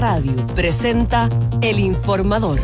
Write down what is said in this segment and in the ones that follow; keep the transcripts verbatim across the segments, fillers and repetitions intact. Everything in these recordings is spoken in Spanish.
Radio presenta El Informador.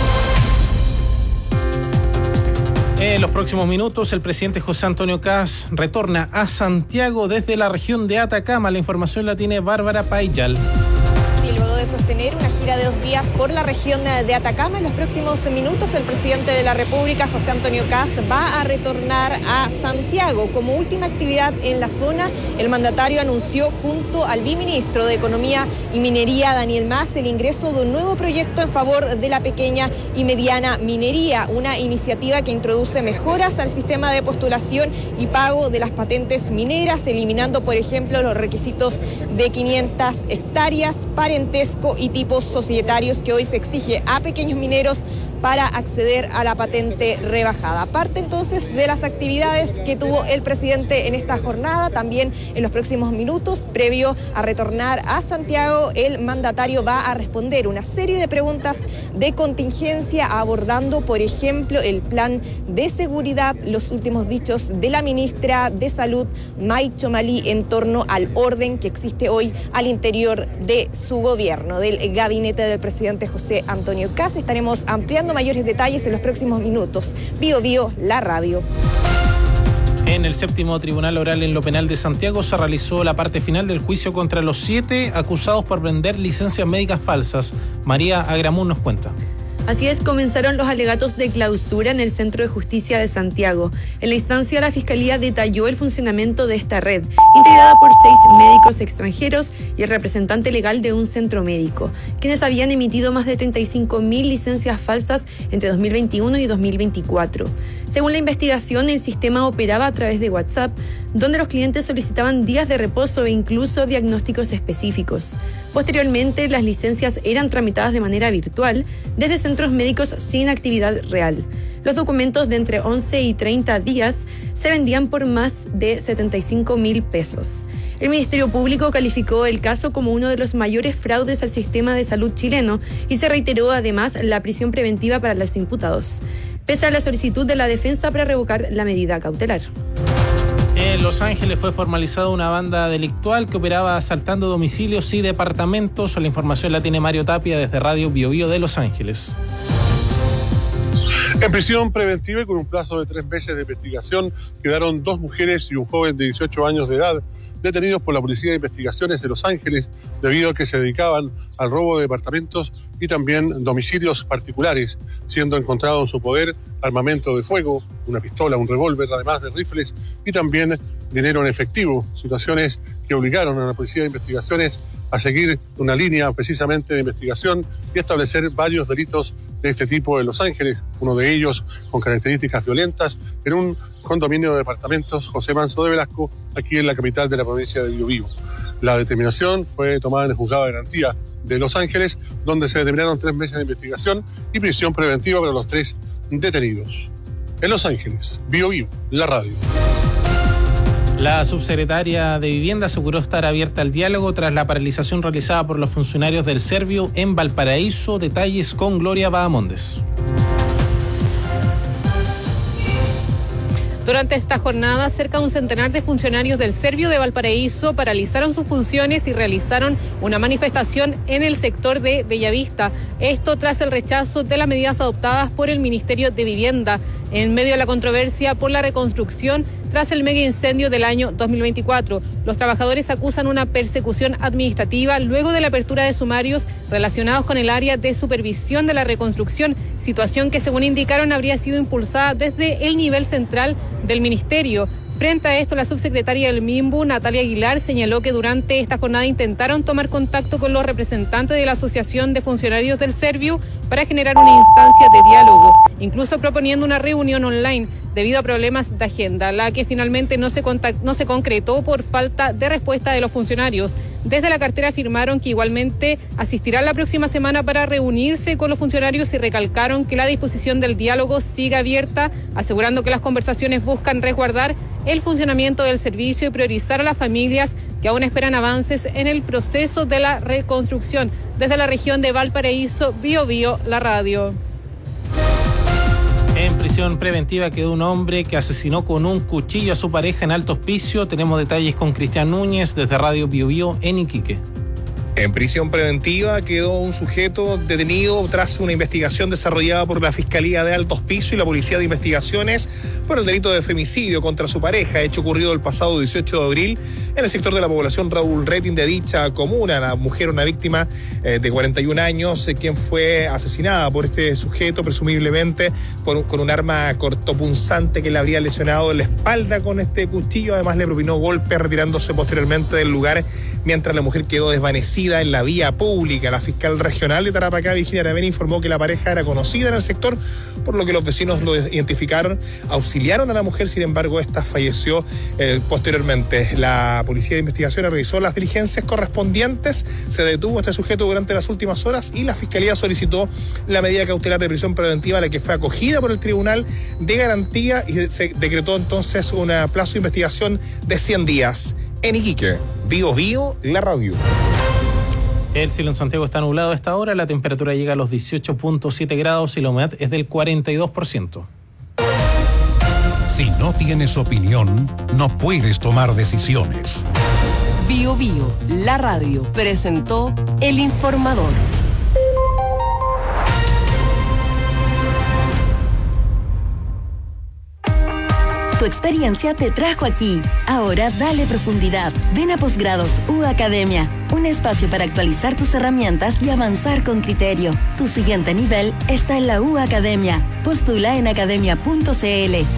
En los próximos minutos, el presidente José Antonio Kast retorna a Santiago desde la región de Atacama. La información la tiene Bárbara Payal. Y luego de sostener una gira de dos días por la región de Atacama, en los próximos minutos el presidente de la República, José Antonio Kast, va a retornar a Santiago. Como última actividad en la zona, el mandatario anunció junto al viceministro de Economía y Minería, Daniel Mas, el ingreso de un nuevo proyecto en favor de la pequeña y mediana minería, una iniciativa que introduce mejoras al sistema de postulación y pago de las patentes mineras, eliminando, por ejemplo, los requisitos de quinientas hectáreas, parentesco y tipos societarios que hoy se exige a pequeños mineros para acceder a la patente rebajada. Parte entonces de las actividades que tuvo el presidente en esta jornada. También en los próximos minutos, previo a retornar a Santiago, el mandatario va a responder una serie de preguntas de contingencia, abordando, por ejemplo, el plan de seguridad, los últimos dichos de la ministra de Salud, May Chomalí, en torno al orden que existe hoy al interior de su gobierno, del gabinete del presidente José Antonio Kast. Estaremos ampliando mayores detalles en los próximos minutos. Bio Bio, la radio. En el séptimo tribunal oral en lo penal de Santiago se realizó la parte final del juicio contra los siete acusados por vender licencias médicas falsas. María Agramún nos cuenta. Así es, comenzaron los alegatos de clausura en el Centro de Justicia de Santiago. En la instancia, la Fiscalía detalló el funcionamiento de esta red, integrada por seis médicos extranjeros y el representante legal de un centro médico, quienes habían emitido más de treinta y cinco mil licencias falsas entre dos mil veintiuno y dos mil veinticuatro. Según la investigación, el sistema operaba a través de WhatsApp, donde los clientes solicitaban días de reposo e incluso diagnósticos específicos. Posteriormente, las licencias eran tramitadas de manera virtual desde centros médicos sin actividad real. Los documentos de entre once y treinta días se vendían por más de setenta y cinco mil pesos. El Ministerio Público calificó el caso como uno de los mayores fraudes al sistema de salud chileno y se reiteró además la prisión preventiva para los imputados, pese a la solicitud de la defensa para revocar la medida cautelar. En Los Ángeles fue formalizada una banda delictual que operaba asaltando domicilios y departamentos. La información la tiene Mario Tapia desde Radio Bio Bio de Los Ángeles. En prisión preventiva y con un plazo de tres meses de investigación quedaron dos mujeres y un joven de dieciocho años de edad detenidos por la Policía de Investigaciones de Los Ángeles debido a que se dedicaban al robo de departamentos y también domicilios particulares, siendo encontrado en su poder armamento de fuego, una pistola, un revólver, además de rifles y también dinero en efectivo, situaciones que obligaron a la Policía de Investigaciones a seguir una línea precisamente de investigación y establecer varios delitos de este tipo en Los Ángeles, uno de ellos con características violentas en un condominio de departamentos José Manso de Velasco, aquí en la capital de la provincia de Biobío. La determinación fue tomada en el juzgado de garantía de Los Ángeles, donde se determinaron tres meses de investigación y prisión preventiva para los tres detenidos. En Los Ángeles, Biobío, la radio. La subsecretaria de Vivienda aseguró estar abierta al diálogo tras la paralización realizada por los funcionarios del Servio en Valparaíso. Detalles con Gloria Bahamondes. Durante esta jornada, cerca de un centenar de funcionarios del Servio de Valparaíso paralizaron sus funciones y realizaron una manifestación en el sector de Bellavista. Esto tras el rechazo de las medidas adoptadas por el Ministerio de Vivienda en medio de la controversia por la reconstrucción tras el mega incendio del año dos mil veinticuatro. Los trabajadores acusan una persecución administrativa luego de la apertura de sumarios relacionados con el área de supervisión de la reconstrucción, situación que, según indicaron, habría sido impulsada desde el nivel central del ministerio. Frente a esto, la subsecretaria del MIMBU, Natalia Aguilar, señaló que durante esta jornada intentaron tomar contacto con los representantes de la Asociación de Funcionarios del Servio para generar una instancia de diálogo, incluso proponiendo una reunión online debido a problemas de agenda, la que finalmente no se, contact- no se concretó por falta de respuesta de los funcionarios. Desde la cartera afirmaron que igualmente asistirán la próxima semana para reunirse con los funcionarios y recalcaron que la disposición del diálogo sigue abierta, asegurando que las conversaciones buscan resguardar el funcionamiento del servicio y priorizar a las familias que aún esperan avances en el proceso de la reconstrucción. Desde la región de Valparaíso, Bio Bio, la radio. En prisión preventiva quedó un hombre que asesinó con un cuchillo a su pareja en Alto Hospicio. Tenemos detalles con Cristian Núñez desde Radio Bio Bio en Iquique. En prisión preventiva quedó un sujeto detenido tras una investigación desarrollada por la Fiscalía de Altos Pisos y la Policía de Investigaciones por el delito de femicidio contra su pareja, hecho ocurrido el pasado dieciocho de abril en el sector de la población Raúl Retín de dicha comuna. La mujer, una víctima eh, de cuarenta y un años, eh, quien fue asesinada por este sujeto, presumiblemente por, con un arma cortopunzante que le habría lesionado en la espalda con este cuchillo. Además, le propinó golpes, retirándose posteriormente del lugar, mientras la mujer quedó desvanecida en la vía pública. La fiscal regional de Tarapacá, Virginia Aravena, informó que la pareja era conocida en el sector, por lo que los vecinos lo identificaron, auxiliaron a la mujer. Sin embargo, esta falleció eh, posteriormente. La Policía de Investigaciones realizó las diligencias correspondientes, se detuvo a este sujeto durante las últimas horas y la Fiscalía solicitó la medida cautelar de prisión preventiva, la que fue acogida por el Tribunal de Garantía, y se decretó entonces un plazo de investigación de cien días. En Iquique, Bio Bio, la radio. El cielo en Santiago está nublado a esta hora, la temperatura llega a los dieciocho punto siete grados y la humedad es del cuarenta y dos por ciento. Si no tienes opinión, no puedes tomar decisiones. Bio Bio, la radio, presentó El Informador. Tu experiencia te trajo aquí. Ahora dale profundidad. Ven a Posgrados U Academia, un espacio para actualizar tus herramientas y avanzar con criterio. Tu siguiente nivel está en la U Academia. Postula en academia punto c l.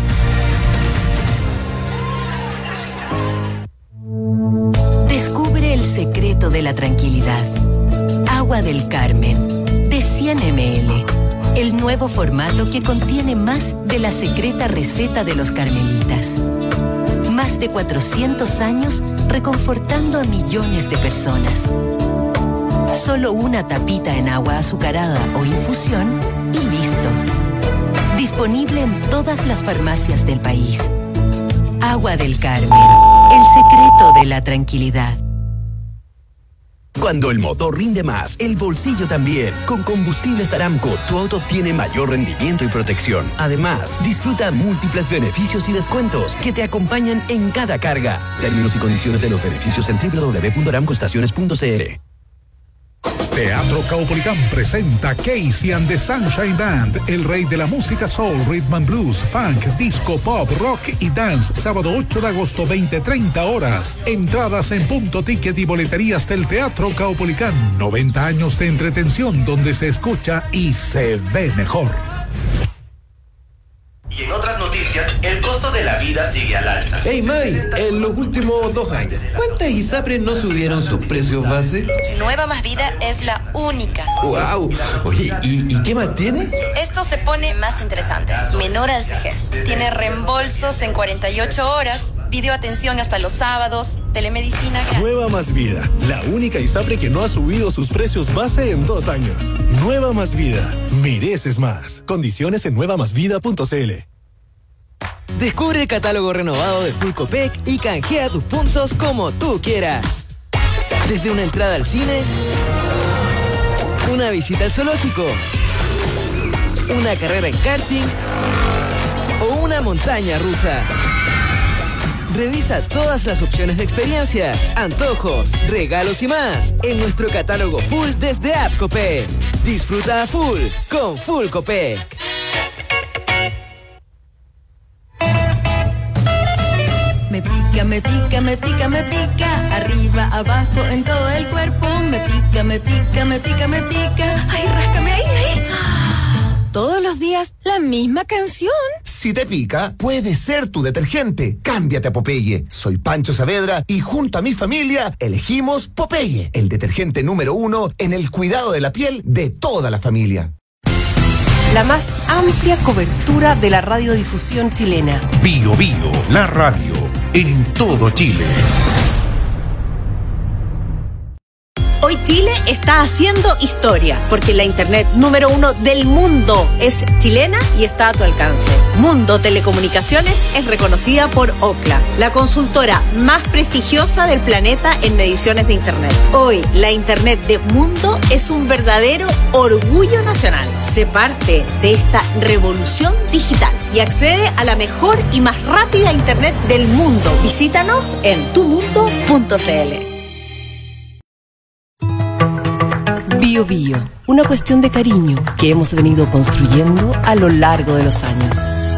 Descubre el secreto de la tranquilidad. Agua del Carmen, de cien mililitros. El nuevo formato que contiene más de la secreta receta de los carmelitas. Más de cuatrocientos años reconfortando a millones de personas. Solo una tapita en agua azucarada o infusión y listo. Disponible en todas las farmacias del país. Agua del Carmen, el secreto de la tranquilidad. Cuando el motor rinde más, el bolsillo también. Con Combustibles Aramco, tu auto obtiene mayor rendimiento y protección. Además, disfruta múltiples beneficios y descuentos que te acompañan en cada carga. Términos y condiciones de los beneficios en doble u doble u doble u punto aramco estaciones punto c l. Teatro Caupolicán presenta Casey and the Sunshine Band, el rey de la música soul, rhythm and blues, funk, disco, pop, rock y dance. Sábado ocho de agosto, veinte treinta horas. Entradas en Punto Ticket y boleterías del Teatro Caupolicán. noventa años de entretención donde se escucha y se ve mejor. Y en otras noticias, el costo de la vida sigue al alza. Hey May, en los últimos dos años, ¿cuántas ISAPRES no subieron sus precios base? Nueva Más Vida es la única. ¡Wow! Oye, ¿y, ¿y qué más tiene? Esto se pone más interesante. Menor al vejez. Tiene reembolsos en cuarenta y ocho horas, videoatención hasta los sábados, telemedicina gratis. Nueva Más Vida, la única ISAPRE que no ha subido sus precios base en dos años. Nueva Más Vida, mereces más. Condiciones en nueva más vida punto c l. Descubre el catálogo renovado de Full Copec y canjea tus puntos como tú quieras. Desde una entrada al cine, una visita al zoológico, una carrera en karting o una montaña rusa. Revisa todas las opciones de experiencias, antojos, regalos y más en nuestro catálogo full desde App Copec. Disfruta a full con Full Copec. Me pica, me pica, me pica, me pica, arriba, abajo, en todo el cuerpo. Me pica, me pica, me pica, me pica. Ay, ráscame ahí, ahí. Todos los días la misma canción. Si te pica, puede ser tu detergente. Cámbiate a Popeye. Soy Pancho Saavedra y junto a mi familia elegimos Popeye, el detergente número uno en el cuidado de la piel de toda la familia. La más amplia cobertura de la radiodifusión chilena. Bio Bio, la radio, en todo Chile. Hoy Chile está haciendo historia, porque la internet número uno del mundo es chilena y está a tu alcance. Mundo Telecomunicaciones es reconocida por Ookla, la consultora más prestigiosa del planeta en mediciones de internet. Hoy, la internet de Mundo es un verdadero orgullo nacional. Sé parte de esta revolución digital y accede a la mejor y más rápida internet del mundo. Visítanos en tu mundo punto c l. Bio Bio, una cuestión de cariño que hemos venido construyendo a lo largo de los años.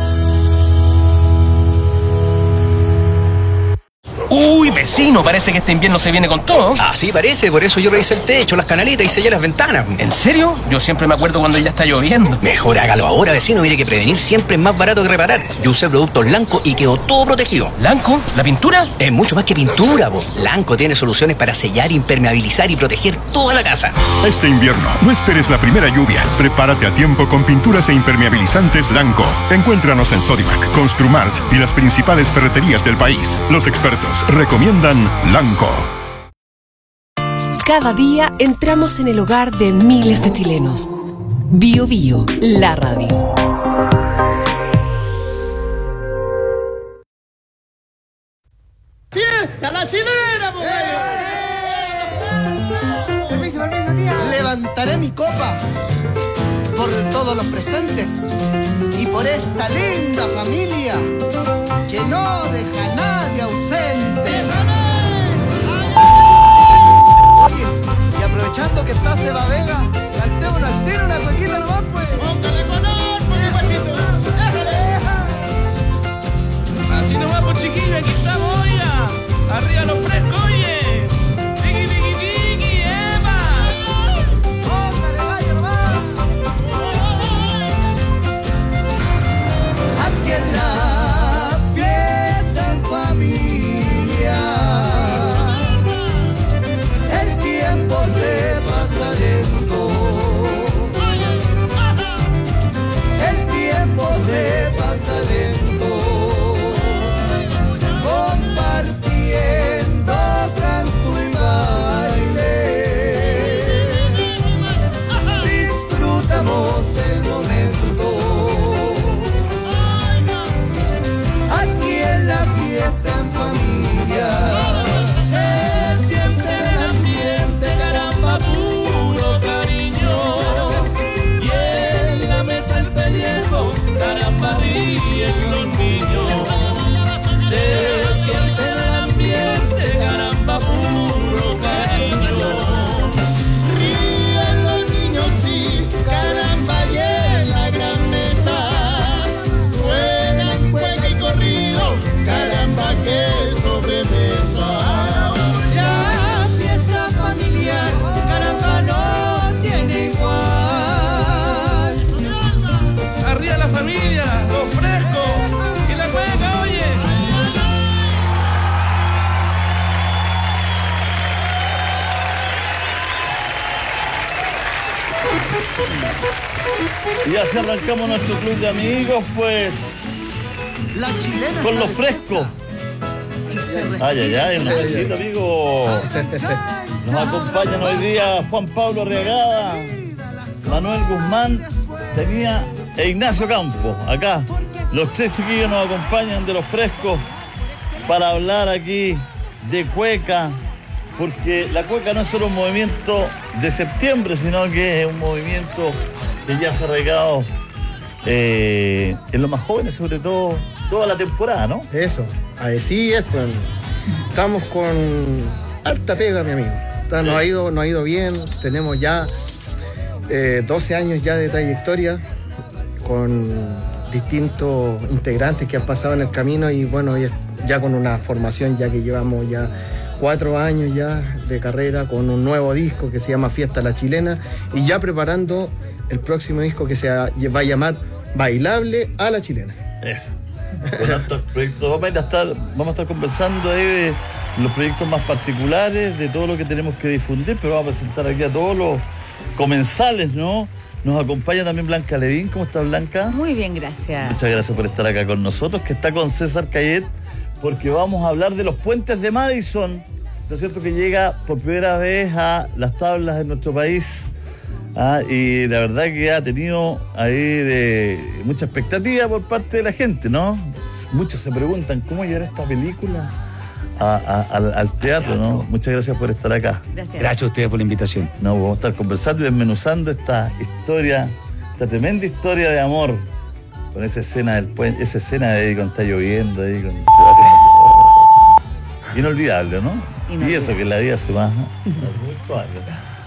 Uy, vecino, parece que este invierno se viene con todo. Así parece, por eso yo revisé el techo, las canaletas y sellé las ventanas. ¿En serio? Yo siempre me acuerdo cuando ya está lloviendo. Mejor hágalo ahora, vecino, mire que prevenir siempre es más barato que reparar. Yo usé productos Lanco y quedó todo protegido. ¿Lanco? ¿La pintura? Es mucho más que pintura, vos. Lanco tiene soluciones para sellar, impermeabilizar y proteger toda la casa. Este invierno, no esperes la primera lluvia. Prepárate a tiempo con pinturas e impermeabilizantes Lanco. Encuéntranos en Sodimac, Construmart y las principales ferreterías del país. Los expertos recomiendan Lanco. Cada día entramos en el hogar de miles de chilenos. Bio Bio, la radio. ¡Fiesta la chilena, pues! Permiso, permiso, tía. Levantaré mi copa por todos los presentes y por esta linda familia que no deja a nadie ausente. Oye, y aprovechando que está Seba Vega, cantémonos al tiro una roquita nomás, pues. Póngale color, pues, pasito. Déjale. Así nomás, pues, chiquillos, aquí estamos, ya. Arriba los frescos, oye. Tiki, tiki, tiki, Eva. Póngale gallo nomás. Aquí en la fiesta en familia, el tiempo se pasa lento. El tiempo se pasa lento. Compartiendo canto y baile, disfrutamos el momento. Aquí en la fiesta en familia se siente el ambiente, caramba, puro cariño. Y en la mesa el pellejo, caramba, ríen los niños. Se siente el ambiente, caramba, puro cariño. Ríen los niños, sí, caramba, y en la gran mesa suenan cueca y corrido, caramba, qué sobremesa. La fiesta familiar, caramba, no tiene igual. Arriba la familia, los frescos y la cueca, oye. Y así arrancamos nuestro club de amigos, pues, La chilena con está los de frescos. fiesta y se respira. Ay, ay, ay, una visita, amigo. Nos acompañan hoy día Juan Pablo Arriagada, Manuel Guzmán, tenía e Ignacio Campos. Acá, los tres chiquillos nos acompañan de los frescos para hablar aquí de cueca, porque la cueca no es solo un movimiento de septiembre, sino que es un movimiento que ya se ha arraigado eh, en los más jóvenes, sobre todo, toda la temporada, ¿no? Eso, así es, pues. Estamos con harta pega, mi amigo. Está, nos, ha ido, nos ha ido bien, tenemos ya eh, doce años ya de trayectoria con distintos integrantes que han pasado en el camino y bueno, ya con una formación ya que llevamos ya cuatro años ya de carrera con un nuevo disco que se llama Fiesta la Chilena y ya preparando el próximo disco que se va a llamar Bailable a la Chilena. Eso. Con altos proyectos. Vamos a, ir a estar, vamos a estar conversando ahí de los proyectos más particulares, de todo lo que tenemos que difundir, pero vamos a presentar aquí a todos los comensales, ¿no? Nos acompaña también Blanca Levín. ¿Cómo está, Blanca? Muy bien, gracias. Muchas gracias por estar acá con nosotros, que está con César Cayet, porque vamos a hablar de los puentes de Madison, ¿no es cierto?, que llega por primera vez a las tablas en nuestro país. Ah, y la verdad que ha tenido ahí de mucha expectativa por parte de la gente, ¿no? Muchos se preguntan cómo llegar esta película a, a, al, al teatro, ¿no? Muchas gracias por estar acá. Gracias. Gracias a ustedes por la invitación. No, vamos a estar conversando y desmenuzando esta historia, esta tremenda historia de amor, con esa escena del puente, esa escena de ahí cuando está lloviendo ahí con Sebastián. Inolvidable, ¿no? Inolvidable. Y eso que la vida se va hace muchos años.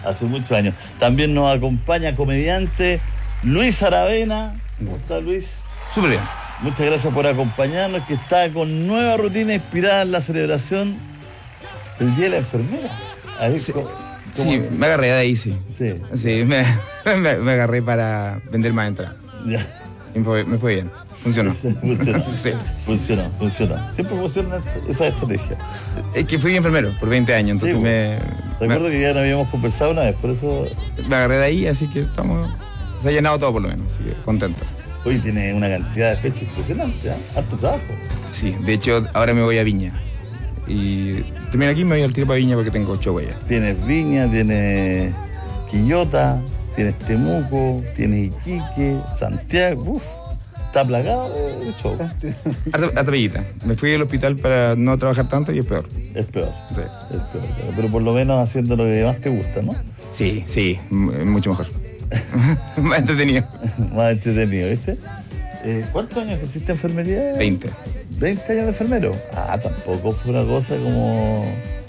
hace muchos años. También nos acompaña comediante Luis Aravena. ¿Cómo está, Luis? Súper bien. Muchas gracias por acompañarnos, que está con nueva rutina inspirada en la celebración del Día de la Enfermera. Ahí sí, ¿cómo? Sí, me agarré de ahí, sí. Sí. Sí, me, me, me agarré para vender más entradas. Ya. Y me fue, me fue bien. Funcionó. Funcionó. Sí. Funcionó, funcionó. Siempre funciona esa estrategia. Es que fui enfermero por veinte años, entonces sí, me... Recuerdo me, que ya no habíamos conversado una vez, por eso... Me agarré de ahí, así que estamos... Se ha llenado todo por lo menos, así que contento. Hoy tiene una cantidad de fechas impresionante, ¿eh? Harto trabajo. Sí, de hecho ahora me voy a Viña. Y termino aquí y me voy al tiro para Viña porque tengo ocho huellas. Tienes Viña, tienes Quillota, tienes Temuco, tienes Iquique, Santiago, uff. Está plagado de show. Hasta Bellita. Me fui al hospital para no trabajar tanto y es peor. Es peor. Sí. Es peor. Pero por lo menos haciendo lo que más te gusta, ¿no? Sí, sí, mucho mejor. Más entretenido. Más entretenido, ¿viste? Eh, ¿Cuántos años hiciste enfermería? Veinte. ¿Veinte años de enfermero? Ah, tampoco fue una cosa como...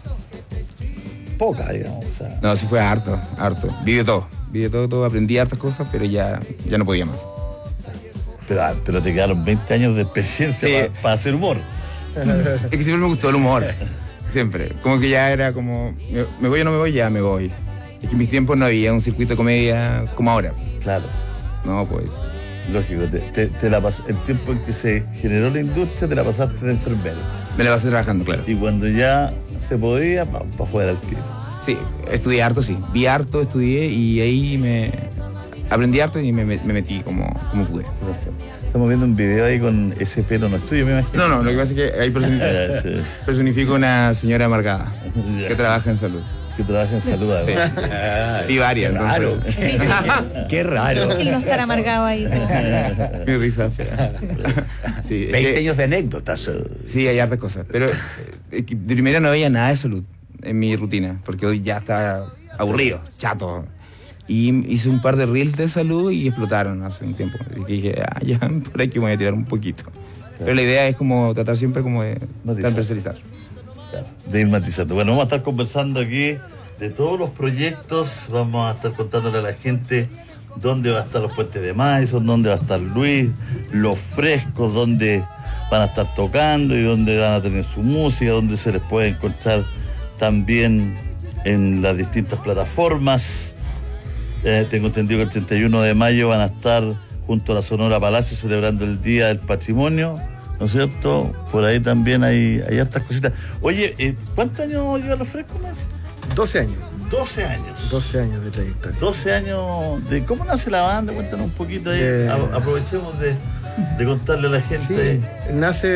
poca, digamos. O sea... No, sí fue harto, harto. Vi de todo. Vi de todo, todo. Aprendí hartas cosas, pero ya, ya no podía más. Pero, pero te quedaron veinte años de experiencia sí. para pa hacer humor. Es que siempre me gustó el humor. Siempre. Como que ya era como, me, me voy o no me voy, ya me voy. Es que en mis tiempos no había un circuito de comedia como ahora. Claro. No, pues. Lógico. Te, te, te la pas- el tiempo en que se generó la industria te la pasaste de enfermero. Me la pasé trabajando, claro. Y cuando ya se podía, para pa jugar al tiro. Sí, estudié harto, sí. Vi harto, estudié y ahí me... Aprendí harto y me, me metí como, como pude. Estamos viendo un video ahí con ese pelo, no es tuyo, me imagino. No, no, lo que pasa es que ahí personifico, sí. personifico una señora amargada que trabaja en salud. Que trabaja en salud, además. Sí. Y varias, qué raro. Qué, qué raro. Él no estará amargado ahí. Mi risa fea. Sí, veinte que, años de anécdotas. Sí, hay hartas cosas. Pero de primera no había nada de salud en mi rutina, porque hoy ya estaba aburrido, chato. Y hice un par de reels de salud y explotaron hace un tiempo. Y dije, ah, ya, por aquí voy a tirar un poquito. Claro. Pero la idea es como tratar siempre como de transversalizar. Claro, de ir matizando. Bueno, vamos a estar conversando aquí de todos los proyectos. Vamos a estar contándole a la gente dónde va a estar los puentes de Madison, dónde va a estar Luis, los frescos, dónde van a estar tocando y dónde van a tener su música, dónde se les puede encontrar también en las distintas plataformas. Eh, tengo entendido que el treinta y uno de mayo van a estar junto a la Sonora Palacio celebrando el Día del Patrimonio, ¿no es cierto? Por ahí también hay, hay hartas cositas. Oye, eh, ¿cuántos años llevan los frescos, Messi? doce años. doce años. doce años de trayectoria. doce años de... ¿Cómo nace la banda? Cuéntanos un poquito ahí. Eh... Aprovechemos de, de contarle a la gente. Sí, nace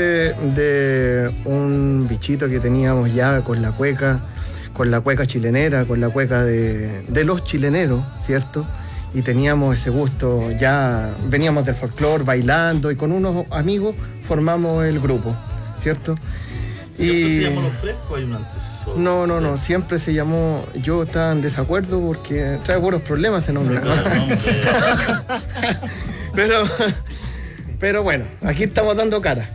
de un bichito que teníamos ya con la cueca, con la cueca chilenera, con la cueca de, de los chileneros, ¿cierto? Y teníamos ese gusto, ya veníamos del folclore bailando y con unos amigos formamos el grupo, ¿cierto? ¿Siempre se llamó Los Frescos o hay un antecesor? No, no, no, siempre se llamó, yo estaba en desacuerdo porque trae buenos problemas ese nombre. Sí, claro, pero, pero bueno, aquí estamos dando cara.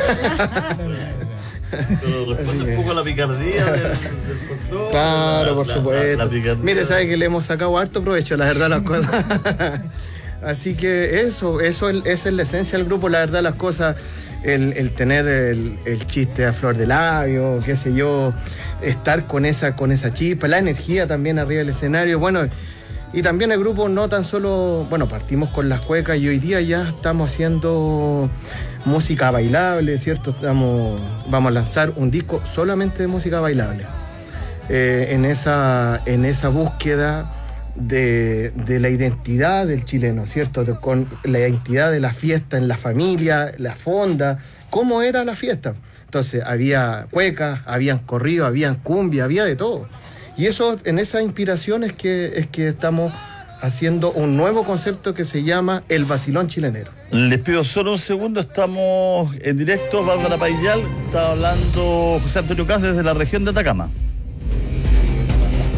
Pero responde un poco a la picardía del, del folclore. Claro, por la, supuesto. La, la Mire, sabe que le hemos sacado harto provecho, la verdad, las cosas. Así que eso, eso esa es la esencia del grupo, la verdad, las cosas, el, el tener el, el chiste a flor de labio, qué sé yo, estar con esa, con esa chispa, la energía también arriba del escenario, bueno, y también el grupo no tan solo, bueno, partimos con las cuecas y hoy día ya estamos haciendo música bailable, ¿cierto? Estamos, vamos a lanzar un disco solamente de música bailable. Eh, en, esa, en esa búsqueda de, de la identidad del chileno, ¿cierto? De, con la identidad de la fiesta en la familia, la fonda, cómo era la fiesta. Entonces había cuecas, habían corrido, habían cumbia, había de todo. Y eso, en esa inspiración es que, es que estamos haciendo un nuevo concepto que se llama el vacilón chilenero. Les pido solo un segundo, estamos en directo, Bárbara Payal, está hablando José Antonio Caz desde la región de Atacama.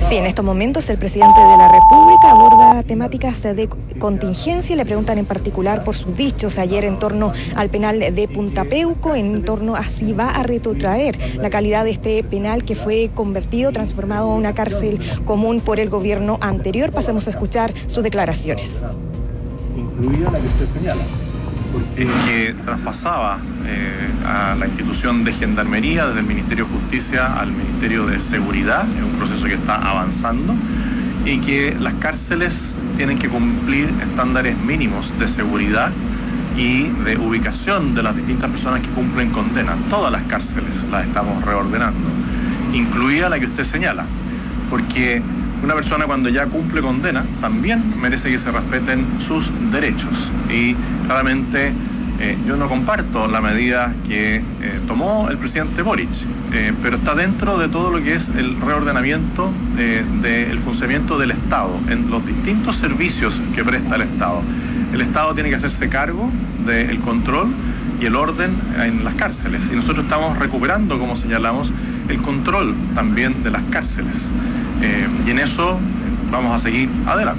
Sí, en estos momentos el presidente de la República aborda temáticas de contingencia. Le preguntan en particular por sus dichos ayer en torno al penal de Punta Peuco, en torno a si va a retrotraer la calidad de este penal que fue convertido, transformado en una cárcel común por el gobierno anterior. Pasemos a escuchar sus declaraciones. Incluida la que usted señala, porque que traspasaba eh, a la institución de Gendarmería desde el Ministerio de Justicia al Ministerio de Seguridad, es un proceso que está avanzando, y que las cárceles tienen que cumplir estándares mínimos de seguridad y de ubicación de las distintas personas que cumplen condena. Todas las cárceles las estamos reordenando, incluida la que usted señala, porque una persona cuando ya cumple condena también merece que se respeten sus derechos. Y claramente eh, yo no comparto la medida que eh, tomó el presidente Boric, eh, pero está dentro de todo lo que es el reordenamiento eh, del funcionamiento del Estado en los distintos servicios que presta el Estado. El Estado tiene que hacerse cargo del control y el orden en las cárceles, y nosotros estamos recuperando, como señalamos, el control también de las cárceles. Eh, y en eso vamos a seguir adelante.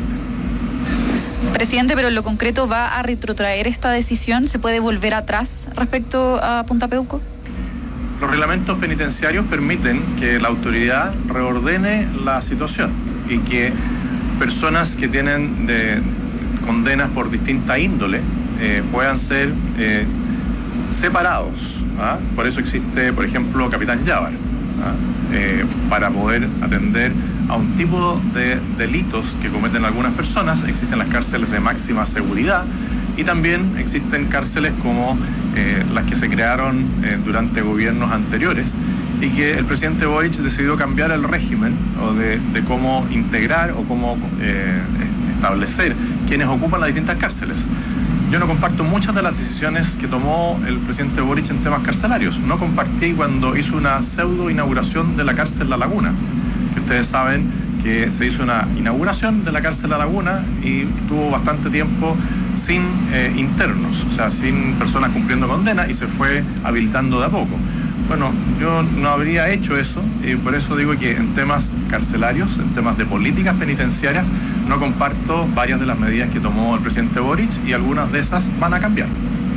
Presidente, pero en lo concreto, ¿va a retrotraer esta decisión? ¿Se puede volver atrás respecto a Punta Peuco? Los reglamentos penitenciarios permiten que la autoridad reordene la situación y que personas que tienen de condenas por distinta índole eh, puedan ser eh, separados. ¿ah? Por eso existe, por ejemplo, Capitán Llávar. ¿ah? Eh, para poder atender a un tipo de delitos que cometen algunas personas. Existen las cárceles de máxima seguridad y también existen cárceles como eh, las que se crearon eh, durante gobiernos anteriores y que el presidente Boric decidió cambiar el régimen o de, de cómo integrar o cómo eh, establecer quienes ocupan las distintas cárceles. Yo no comparto muchas de las decisiones que tomó el presidente Boric en temas carcelarios. No compartí cuando hizo una pseudo inauguración de la cárcel La Laguna, que ustedes saben que se hizo una inauguración de la cárcel La Laguna y tuvo bastante tiempo sin eh, internos, o sea, sin personas cumpliendo condena, y se fue habilitando de a poco. Bueno, yo no habría hecho eso y por eso digo que en temas carcelarios, en temas de políticas penitenciarias, no comparto varias de las medidas que tomó el presidente Boric y algunas de esas van a cambiar.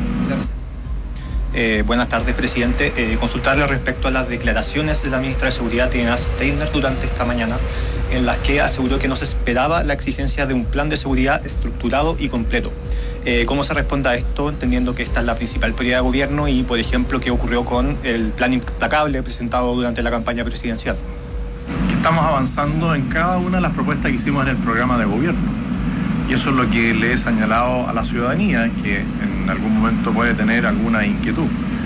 Eh, buenas tardes, presidente. Eh, consultarle respecto a las declaraciones de la ministra de Seguridad, Tina Steiner, durante esta mañana, en las que aseguró que no se esperaba la exigencia de un plan de seguridad estructurado y completo. Eh, ¿Cómo se responde a esto, entendiendo que esta es la principal prioridad de gobierno y, por ejemplo, qué ocurrió con el plan implacable presentado durante la campaña presidencial? Estamos avanzando en cada una de las propuestas que hicimos en el programa de gobierno. Y eso es lo que le he señalado a la ciudadanía, que en algún momento puede tener alguna inquietud.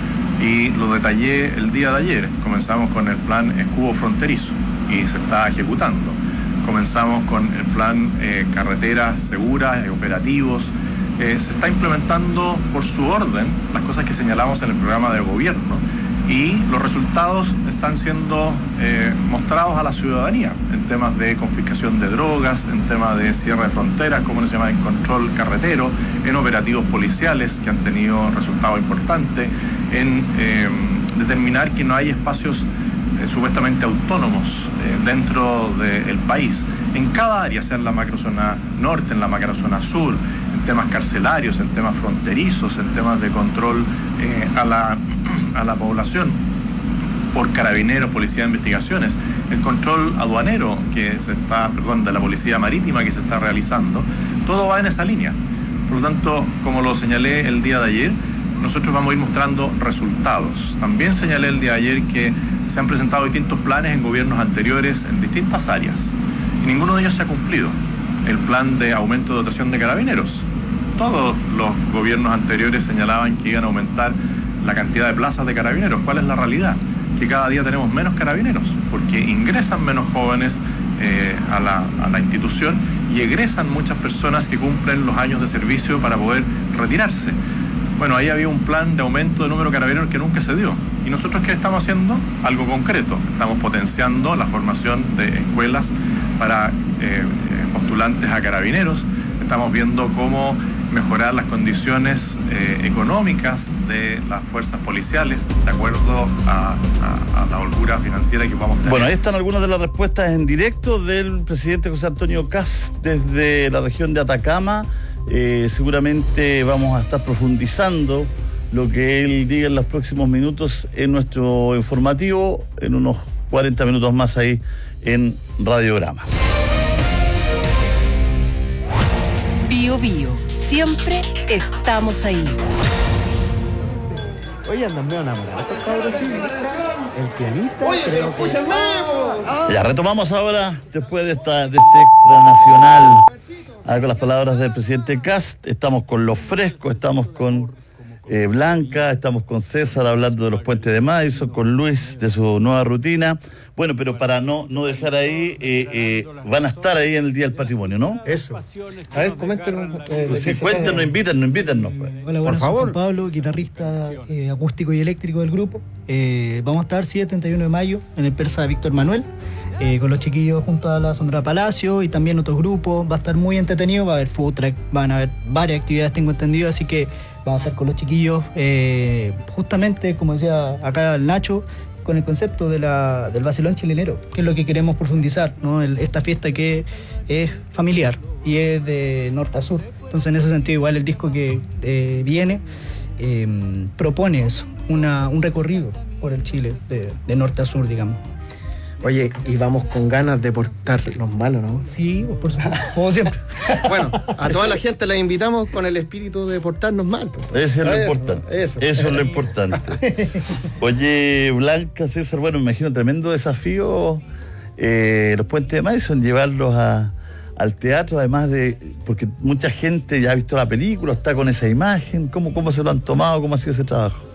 Y lo detallé el día de ayer. Comenzamos con el plan escudo fronterizo y se está ejecutando. Comenzamos con el plan eh, carreteras seguras y operativos. Eh, se está implementando por su orden las cosas que señalamos en el programa de gobierno y los resultados están siendo eh, mostrados a la ciudadanía en temas de confiscación de drogas, en temas de cierre de fronteras, como se llama, en control carretero, en operativos policiales que han tenido resultados importantes, en eh, determinar que no hay espacios eh, supuestamente autónomos eh, dentro del país, en cada área, sea en la macrozona norte, en la macrozona sur, en temas carcelarios, en temas fronterizos, en temas de control eh, a, la, a la población por carabineros, policía de investigaciones, el control aduanero que se está, perdón, de la policía marítima que se está realizando, todo va en esa línea. Por lo tanto, como lo señalé el día de ayer, nosotros vamos a ir mostrando resultados. También señalé el día de ayer que se han presentado distintos planes en gobiernos anteriores en distintas áreas y ninguno de ellos se ha cumplido. El plan de aumento de dotación de carabineros. Todos los gobiernos anteriores señalaban que iban a aumentar la cantidad de plazas de carabineros. ¿Cuál es la realidad? Que cada día tenemos menos carabineros, porque ingresan menos jóvenes eh, a, la, a la institución y egresan muchas personas que cumplen los años de servicio para poder retirarse. Bueno, ahí había un plan de aumento de número de carabineros que nunca se dio. ¿Y nosotros qué estamos haciendo? Algo concreto. Estamos potenciando la formación de escuelas para eh, postulantes a carabineros. Estamos viendo cómo mejorar las condiciones eh, económicas de las fuerzas policiales, de acuerdo a, a, a la holgura financiera que vamos a tener. Bueno, ahí están algunas de las respuestas en directo del presidente José Antonio Kast desde la región de Atacama. Eh, seguramente vamos a estar profundizando lo que él diga en los próximos minutos en nuestro informativo, en unos cuarenta minutos más ahí en Radiograma. Bio Bio, siempre estamos ahí. Oye, andan medio enamorados, cabros, sí. El pianista. Oye, pero creo que- escúchame. Ah. Ya retomamos ahora, después de, esta, de este extra nacional, ah, con las palabras del presidente Kast. Estamos con Los Frescos, estamos con eh, Blanca, estamos con César hablando de los puentes de Madison, con Luis de su nueva rutina. Bueno, pero para no, no dejar ahí, eh, eh, van a estar ahí en el Día del Patrimonio, ¿no? Eso. A ver, coméntenos. Eh, Pues si cuéntenos, invítennos, invítennos. Pues. Hola, buenas, soy Juan Pablo, guitarrista eh, acústico y eléctrico del grupo. Eh, vamos a estar siete y treinta y uno de mayo en el Persa Víctor Manuel, eh, con los chiquillos junto a la Sondra Palacio y también otros grupos. Va a estar muy entretenido, va a haber food track, van a haber varias actividades, tengo entendido, así que vamos a estar con los chiquillos, eh, justamente, como decía acá el Nacho, con el concepto de la, del vacilón chilenero, que es lo que queremos profundizar, ¿no? El, esta fiesta que es familiar y es de norte a sur. Entonces, en ese sentido, igual el disco que eh, viene eh, propone eso, una, un recorrido por el Chile, de, de norte a sur, digamos. Oye, y vamos con ganas de portarnos malos, ¿no? Sí, por supuesto, como siempre. Bueno, a toda la gente la invitamos con el espíritu de portarnos mal. Pues. Eso es lo Eso, importante. Eso, Eso es lo importante. Oye, Blanca, César, bueno, me imagino tremendo desafío eh, los puentes de Madison, llevarlos a, al teatro, además de, porque mucha gente ya ha visto la película, está con esa imagen. ¿Cómo, cómo se lo han tomado? ¿Cómo ha sido ese trabajo?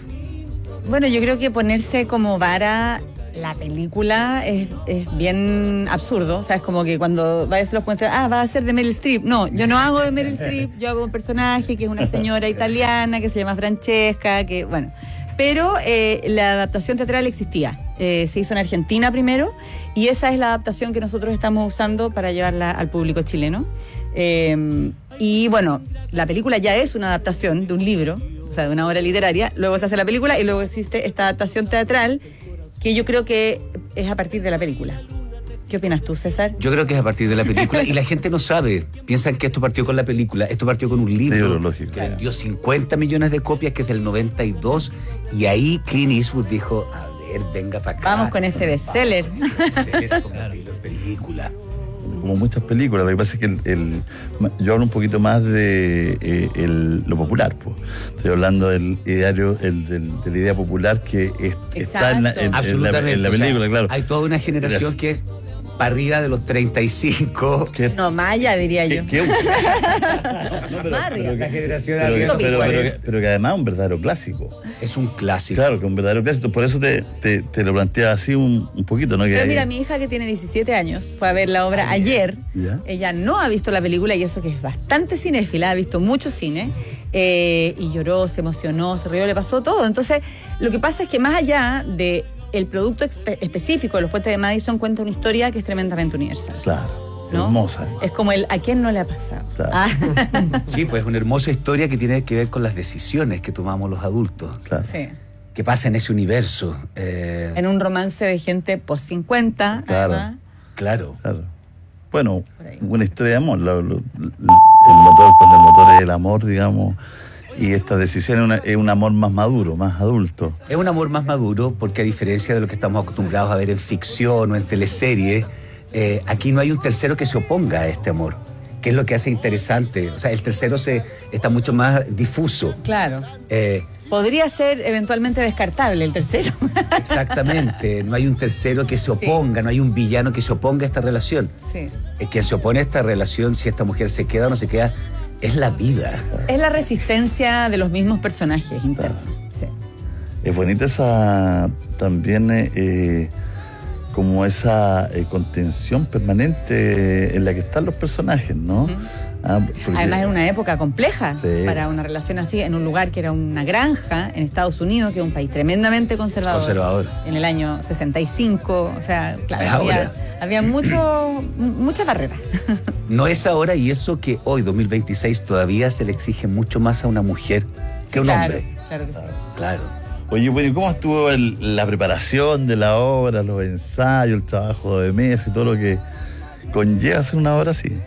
Bueno, yo creo que ponerse como vara la película es, es bien absurdo. O sea, es como que cuando vayas a los puentes, ah, va a ser de Meryl Streep. No, yo no hago de Meryl Streep, yo hago un personaje que es una señora italiana que se llama Francesca, que, bueno. Pero eh, la adaptación teatral existía. Eh, se hizo en Argentina primero y esa es la adaptación que nosotros estamos usando para llevarla al público chileno. Eh, y bueno, la película ya es una adaptación de un libro, o sea, de una obra literaria. Luego se hace la película y luego existe esta adaptación teatral que yo creo que es a partir de la película. ¿Qué opinas tú, César? Yo creo que es a partir de la película y la gente no sabe. Piensan que esto partió con la película. Esto partió con un libro lógico. que vendió cincuenta millones de copias, que es del noventa y dos, y ahí Clint Eastwood dijo, a ver, venga para acá. Vamos con este bestseller. Bestseller a convertirlo en película. Como muchas películas, lo que pasa es que el, el, yo hablo un poquito más de eh, el, lo popular, pues. Estoy hablando del ideario, el, del, de la idea popular que es, está en la, en, en la, en la película, o sea, claro. Hay toda una generación que es para arriba de los treinta y cinco. ¿Qué? No, Maya, diría yo. ¿Qué? No, pero, Más arriba. pero la generación Pero, arriba. pero, pero, pero, pero que además es un verdadero clásico. Es un clásico. Claro, que es un verdadero clásico. Por eso te, te, te lo planteaba así un, un poquito, ¿no? Que Pero mira, mi hija que tiene diecisiete años fue a ver la obra ayer. ¿Ya? Ella no ha visto la película y eso que es bastante cinéfila, ha visto mucho cine eh, y lloró, se emocionó, se rió, le pasó todo. Entonces, lo que pasa es que más allá de el producto espe- específico de los puentes de Madison, cuenta una historia que es tremendamente universal. Claro, ¿no? hermosa. Es como el ¿a quién no le ha pasado? Claro. Ah. Sí, pues es una hermosa historia que tiene que ver con las decisiones que tomamos los adultos. Claro. Sí. ¿Qué pasa en ese universo? Eh, En un romance de gente post cincuenta, Claro. además. Claro. Claro. Bueno, una historia de amor. Lo, lo, el motor, cuando el motor es el amor, digamos, y esta decisión es, una, es un amor más maduro, más adulto. Es un amor más maduro porque a diferencia de lo que estamos acostumbrados a ver en ficción o en teleseries, eh, aquí no hay un tercero que se oponga a este amor, que es lo que hace interesante. O sea, el tercero se está mucho más difuso. Claro. Eh, Podría ser eventualmente descartable el tercero. exactamente, no hay un tercero que se oponga, no hay un villano que se oponga a esta relación. Sí. Eh, quien se opone a esta relación, si esta mujer se queda o no se queda, es la vida. Es la resistencia de los mismos personajes internos. Sí. Es bonita esa también eh, como esa eh, contención permanente en la que están los personajes, ¿no? Uh-huh. Ah, porque- Además era una época compleja Sí. para una relación así, en un lugar que era una granja en Estados Unidos, que es un país tremendamente conservador. Conservador. En el año sesenta y cinco, o sea, claro, Es había, ahora. había mucho, muchas barreras. No es ahora, y eso que hoy, dos mil veintiséis, todavía se le exige mucho más a una mujer que a un claro, hombre. claro que sí. Claro. Oye, bueno, ¿y cómo estuvo el- la preparación de la obra, los ensayos, el trabajo de mesa y todo lo que conlleva hacer una obra así?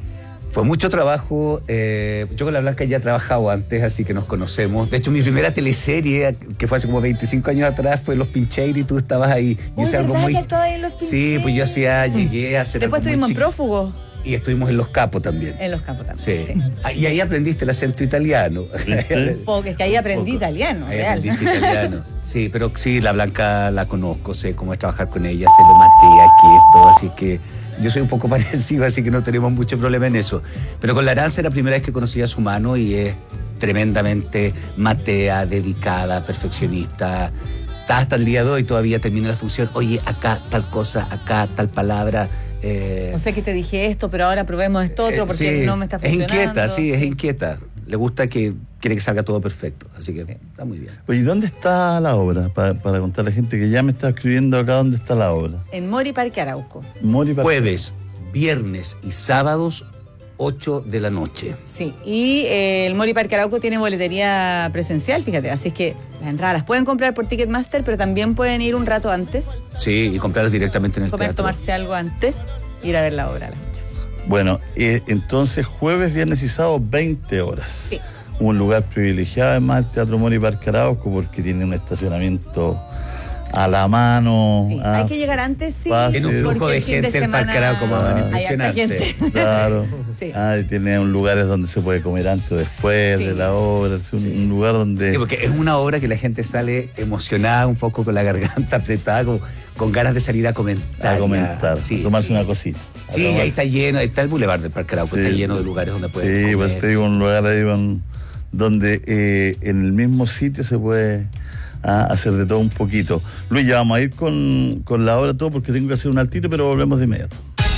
Fue mucho trabajo. eh, yo con la Blanca ya he trabajado antes, así que nos conocemos. De hecho, mi primera teleserie, que fue hace como veinticinco años atrás, fue Los Pincheira y tú estabas ahí. Yo Uy, hice algo ¿verdad muy... que actuaba ahí en Los Sí, pues yo hacía, llegué a hacer Después algo muy estuvimos en chiqui- Prófugos, Y estuvimos en Los Capos también. en Los Campos también. Sí. Ah, Y ahí aprendiste el acento italiano. Porque es que ahí aprendí italiano, Ahí real. aprendiste italiano. Sí, pero sí, la Blanca la conozco, sé cómo es trabajar con ella, sé lo matea que es todo, así que yo soy un poco parecido, así que no tenemos mucho problema en eso. Pero con la Aranza era la primera vez que conocía su mano y es tremendamente matea, dedicada, perfeccionista. Está hasta el día de hoy, todavía termina la función. Oye, acá tal cosa, acá tal palabra. Eh, No sé que te dije esto, pero ahora probemos esto otro eh, porque sí, no me está es funcionando. inquieta, sí, es inquieta. Le gusta que quiere que salga todo perfecto, así que está muy bien. Oye, ¿dónde está la obra? Pa- para contar a la gente que ya me está escribiendo acá dónde está la obra. En Mori Parque Arauco. Mori Parque- Jueves, viernes y sábados, ocho de la noche. Sí, y eh, el Mori Parque Arauco tiene boletería presencial, fíjate, así es que las entradas las pueden comprar por Ticketmaster, pero también pueden ir un rato antes, Sí, y comprarlas directamente en el comer, teatro. tomarse algo antes, ir a ver la obra a las ocho. Bueno, eh, entonces jueves, viernes y sábado, veinte horas. Sí. Un lugar privilegiado además el Teatro Mori Parque Arauco porque tiene un estacionamiento a la mano. Sí, ah, hay que llegar antes, sí. fácil. Tiene un flujo porque de el fin gente en Parque Arauco, más o menos, hay harta impresionante. gente. Claro. Sí. Ah, y tiene un lugares donde se puede comer antes o después Sí. de la obra. Es un, un lugar donde... Sí, porque es una obra que la gente sale emocionada, un poco con la garganta apretada, con, con ganas de salir a comentar. a comentar, Sí, a tomarse sí. una cosita. A Sí, y tomar- ahí está lleno, ahí está el Boulevard del Parque Arauco, Sí. está lleno de lugares donde pueden Sí, comer. pues te digo, un lugar ahí don- donde eh, en el mismo sitio se puede ah, hacer de todo un poquito. Luis, ya vamos a ir con, con la obra todo porque tengo que hacer un altito, pero volvemos de inmediato.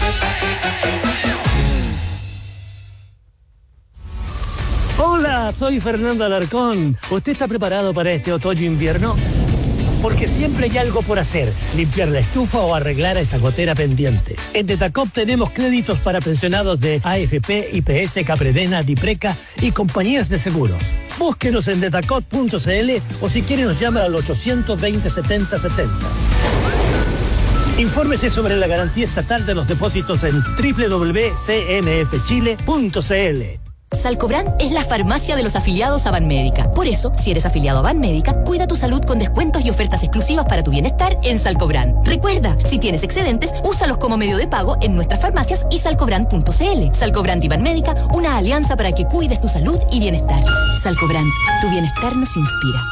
Hola, soy Fernando Alarcón. ¿Usted está preparado para este otoño-invierno? Porque siempre hay algo por hacer, limpiar la estufa o arreglar esa gotera pendiente. En Detacop tenemos créditos para pensionados de A F P, I P S, Capredena, Dipreca y compañías de seguros. Búsquenos en detacop punto c l o si quiere nos llama al ochocientos veinte, setenta setenta. Infórmese sobre la garantía estatal de los depósitos en doble u doble u doble u punto c m f chile punto c l. Salcobran es la farmacia de los afiliados a Banmédica. Por eso, si eres afiliado a Banmédica, cuida tu salud con descuentos y ofertas exclusivas para tu bienestar en Salcobran. Recuerda, si tienes excedentes, úsalos como medio de pago en nuestras farmacias y salcobran punto c l. Salcobran y Banmédica, una alianza para que cuides tu salud y bienestar. Salcobran, tu bienestar nos inspira.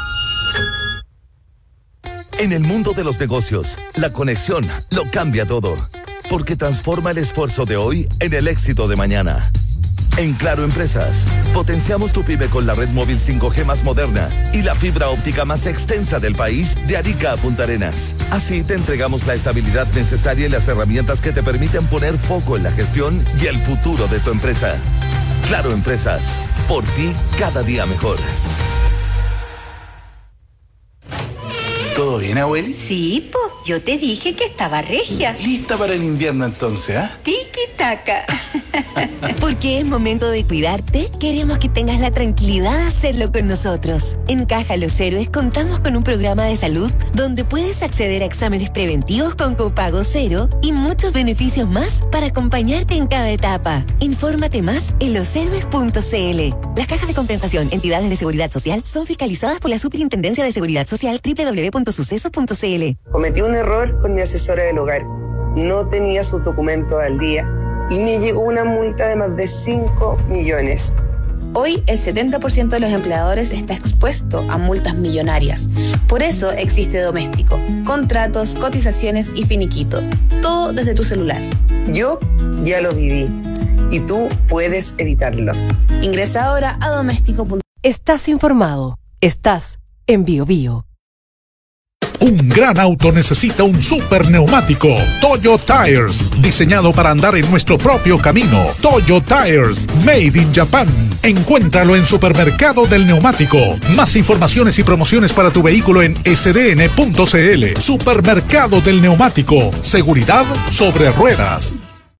En el mundo de los negocios, la conexión lo cambia todo, porque transforma el esfuerzo de hoy en el éxito de mañana. En Claro Empresas, potenciamos tu pyme con la red móvil cinco G más moderna y la fibra óptica más extensa del país de Arica a Punta Arenas. Así te entregamos la estabilidad necesaria y las herramientas que te permiten poner foco en la gestión y el futuro de tu empresa. Claro Empresas, por ti cada día mejor. ¿Todo bien, abueli? Sí, po, yo te dije que estaba regia. Lista para el invierno entonces, ¿ah? Tiki-taka. Porque es momento de cuidarte, queremos que tengas la tranquilidad de hacerlo con nosotros. En Caja Los Héroes contamos con un programa de salud donde puedes acceder a exámenes preventivos con copago cero y muchos beneficios más para acompañarte en cada etapa. Infórmate más en los héroes punto c l. Las cajas de compensación, entidades de seguridad social, son fiscalizadas por la Superintendencia de Seguridad Social doble u doble u doble u punto sucesos punto c l. Cometí un error con mi asesora del hogar. No tenía sus documentos al día y me llegó una multa de más de cinco millones. Hoy el setenta por ciento de los empleadores está expuesto a multas millonarias. Por eso existe Doméstico. Contratos, cotizaciones y finiquito. Todo desde tu celular. Yo ya lo viví y tú puedes evitarlo. Ingresa ahora a doméstico punto c l. Estás informado. Estás en Bio Bio. Un gran auto necesita un super neumático. Toyo Tires, diseñado para andar en nuestro propio camino. Toyo Tires, made in Japan. Encuéntralo en Supermercado del Neumático. Más informaciones y promociones para tu vehículo en s d n punto c l. Supermercado del Neumático. Seguridad sobre ruedas.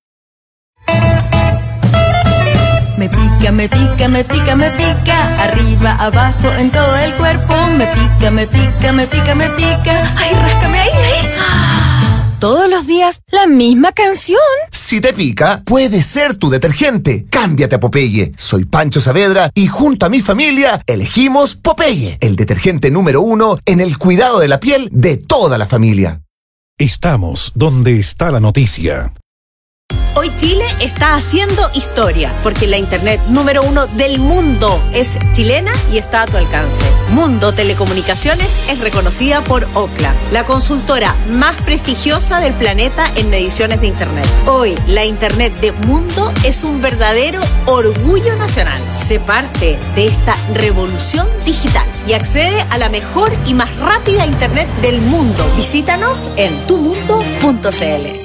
Me pica, me pica, me pica, me pica, arriba, abajo, en todo el cuerpo. Me pica, me pica, me pica, me pica. Ay, ráscame ahí, ahí. Todos los días, la misma canción. Si te pica, puede ser tu detergente. Cámbiate a Popeye. Soy Pancho Saavedra y junto a mi familia elegimos Popeye, el detergente número uno en el cuidado de la piel de toda la familia. Estamos donde está la noticia. Hoy Chile está haciendo historia, porque la internet número uno del mundo es chilena y está a tu alcance. Mundo Telecomunicaciones es reconocida por Ookla, la consultora más prestigiosa del planeta en mediciones de internet. Hoy, la internet de Mundo es un verdadero orgullo nacional. Sé parte de esta revolución digital y accede a la mejor y más rápida internet del mundo. Visítanos en tu mundo punto c l.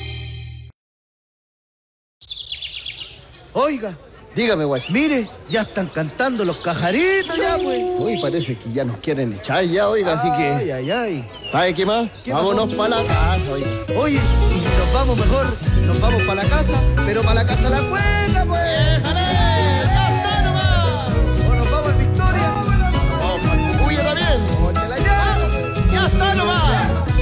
Oiga, dígame, guay. Mire, ya están cantando los cajaritos ya, pues. Uy, parece que ya nos quieren echar ya, oiga, así que... Ay, ay, ay. ¿Sabe qué más? ¿Qué Vámonos para la casa, oiga. Oye, y si nos vamos mejor, nos vamos para la casa, pero para la casa la cuenta, pues. ¡Déjale! ¡Ya está nomás! ¿O nos vamos al Victoria? Vamos para el Cucuya también. ¡O te la llamo! ¡Ya está nomás!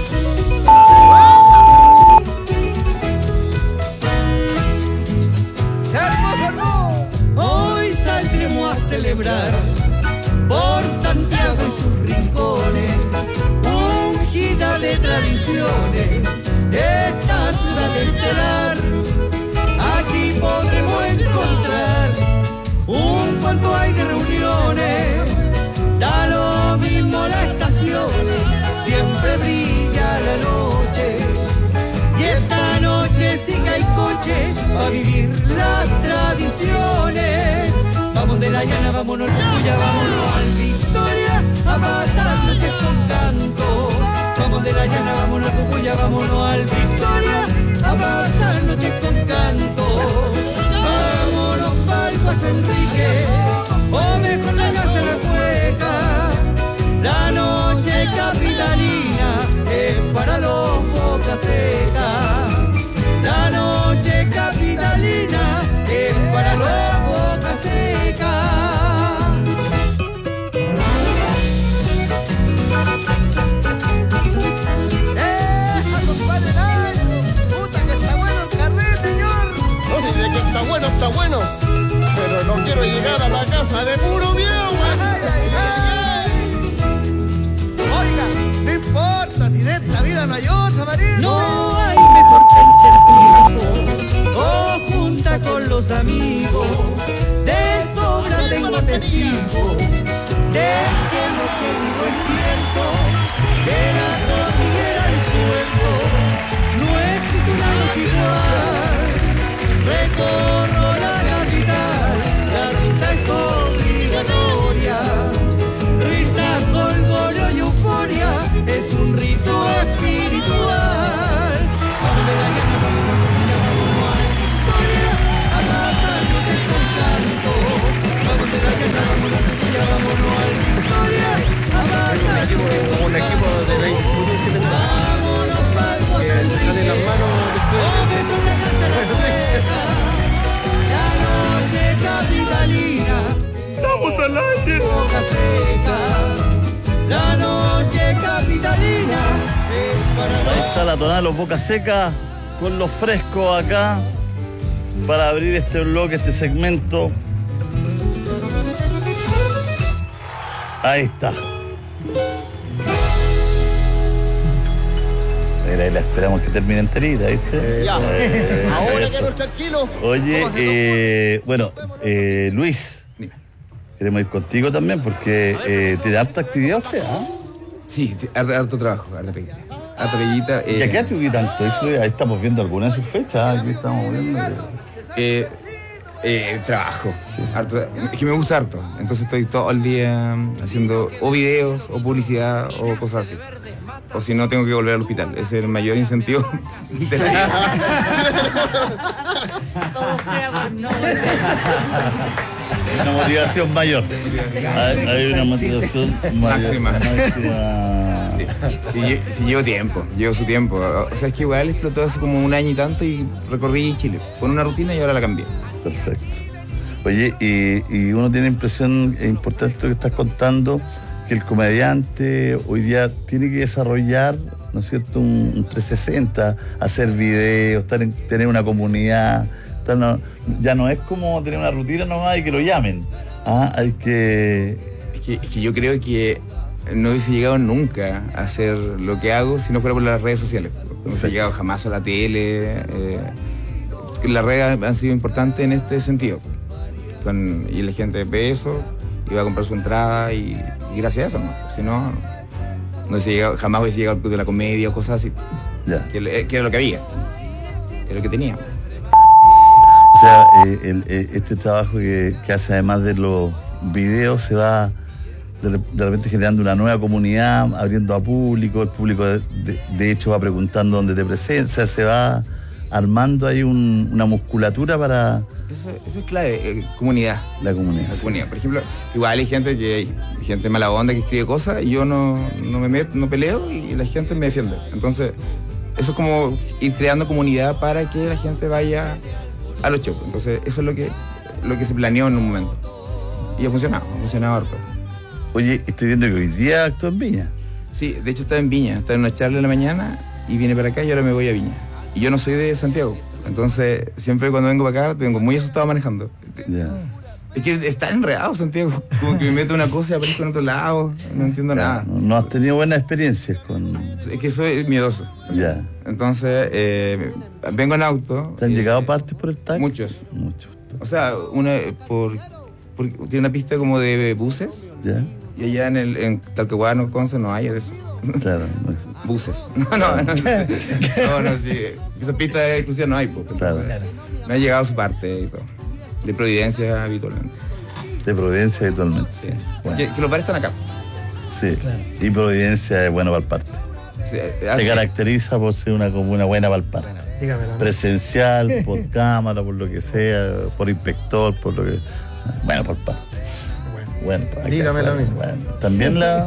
Hoy saldremos a celebrar por Santiago y sus rincones, ungida de tradiciones, esta ciudad estelar. Aquí podremos encontrar un cuanto hay de reuniones, da lo mismo la estación, siempre brilla la noche. Y esta noche sí que hay coche para vivir las tradiciones. Vamos de la llana, vámonos al Cucuya, vámonos al Victoria, a pasar noches con canto. Vamos de la llana, vámonos al Cucuya, vámonos al Victoria, a pasar noches con canto. Vámonos para el José Enrique, o mejor la casa la cueca. La noche capitalina es para los boca seca. La noche capitalina es para los boca seca. ¡Eh, compadre Nacho! ¡Puta que está bueno el carnet, señor! Oye, de que está bueno, está bueno. Pero no quiero llegar a la casa de puro miedo, güey. Oiga, no importa si de esta vida no hay otra, María. No hay mejor tercer tiempo, o junta con los amigos. De sobra tengo testigo de que lo que digo es cierto, que la cordillera del fuego no es una noche igual. Recorro la capital, la ruta es obligatoria. Risas, jolgorio y euforia, es un rito espiritual. Vamos de la llana, vamos a la vámonos a la Victoria, a pasar noches con canto. Vamos de la llana, vamos a la Cucuya, vámonos a la Victoria, a pasar noches con canto. Como un equipo de veinte minutos que tenemos. Vámonos para el José Enrique, sale las manos después de una casa seca. La noche capitalina, estamos al aire. Boca seca. La noche capitalina es para los... Ahí está la tonada de los Boca Seca con los frescos acá para abrir este bloque, este segmento. Ahí está. Mira, ahí la esperamos que termine enterita, ¿viste? Ya, eh, ahora eso. quedaron tranquilos. Oye, eh, bueno, eh, Luis. Queremos ir contigo también porque eh, tiene harta actividad usted, ¿ah? Sí, sí, harto, harto trabajo, harta peguita. Harta peguita. Eh, ¿Y a qué atribuye tanto eso? Ahí estamos viendo algunas de sus fechas, aquí estamos viendo. Eh, Eh, trabajo. Sí. Harto, es que me gusta harto. Entonces estoy todo el día haciendo o videos, o publicidad, o cosas así. O si no, tengo que volver al hospital. Ese es el mayor incentivo de la vida. Todo sea por no volver. Una motivación mayor. Hay, hay una motivación mayor. Máxima. Sí, sí, llevo tiempo, llevo su tiempo. O sea, es que igual explotó hace como un año y tanto y recorrí Chile con una rutina y ahora la cambié. Perfecto. Oye, y, y uno tiene impresión, es importante lo que estás contando, que el comediante hoy día tiene que desarrollar, ¿no es cierto?, un, un trescientos sesenta, hacer videos, estar en, tener una comunidad. Estar, no, ya no es como tener una rutina nomás y que lo llamen. Ah, hay que... Es que, es que yo creo que no hubiese llegado nunca a hacer lo que hago si no fuera por las redes sociales. No hubiese llegado jamás a la tele. Eh, las redes han sido importantes en este sentido. Con, y la gente ve eso y va a comprar su entrada y, y gracias a eso, ¿no? Si no, no hubiese llegado, jamás hubiese llegado al club de la comedia o cosas así. Ya. Que, que era lo que había, era lo que tenía. O sea, eh, el, eh, este trabajo que, que hace además de los videos se va de, de repente generando una nueva comunidad, abriendo a público, el público de, de, de hecho va preguntando dónde te presentas, o sea, se va armando ahí un, una musculatura para... Eso, eso es clave, eh, comunidad. La comunidad. La comunidad. Por ejemplo, igual hay gente que hay gente mala onda que escribe cosas y yo no, no me meto, no peleo y la gente me defiende. Entonces, eso es como ir creando comunidad para que la gente vaya a los shows. Entonces, eso es lo que, lo que se planeó en un momento. Y ha funcionado, ha funcionado harto. Oye, estoy viendo que hoy día actúa en Viña. Sí, de hecho estaba en Viña, estaba en una charla en la mañana y vine para acá y ahora me voy a Viña. Y yo no soy de Santiago, entonces siempre cuando vengo para acá vengo muy asustado manejando. Yeah. Es que está enredado Santiago, como que me meto una cosa y aparezco en otro lado, no entiendo yeah. nada. No, no has tenido buenas experiencias con... Es que soy miedoso. Ya. Yeah. Entonces, eh, vengo en auto. ¿Te han eh, llegado partes por el taxi? Muchos. Muchos. O sea, una por, por tiene una pista como de buses. Ya. Yeah. Y allá en, el, en Talcahuano, Conce, no hay de eso. Claro. No. Buses. No, no, no. No, no, sí. Esa pista de exclusiva no hay, pues. Claro. No ha llegado a su parte y todo. De Providencia habitualmente. De Providencia habitualmente. Sí. Bueno. Que, que los bares están acá. Sí. Claro. Y Providencia es bueno para el parte. Sí, se sí. caracteriza por ser una comuna buena para el parte. Dígamelo. Presencial, por cámara, por lo que sea, por inspector, por lo que... Bueno, para el parte. Bueno, acá, dígamelo a mí. Bueno, también la...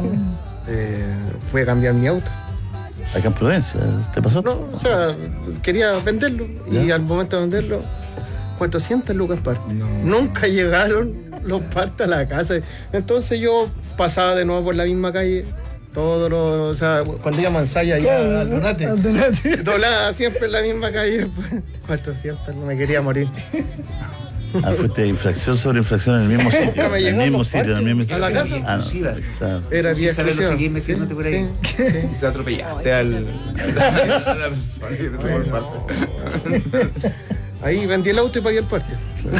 Eh, fue a cambiar mi auto. Acá en Providencia, ¿te pasó? No, o sea, quería venderlo. ¿Ya? Y al momento de venderlo, cuatrocientas lucas parte. No. Nunca llegaron los partes a la casa. Entonces yo pasaba de nuevo por la misma calle. Todos los, o sea, cuando íbamos a ensayar allá al Donate, doblaba siempre en la misma calle. cuatrocientas, no me quería morir. Ah, fuiste infracción sobre infracción en el mismo sitio. En el mismo sitio, en el mismo sitio. ¿A la casa? Ah, no, claro. Era vía exclusiva. Seguís metiéndote por ahí. Sí, sí. Se atropellaste al, a la persona que te tomó el parte. Ahí vendí el auto y pagué el parte.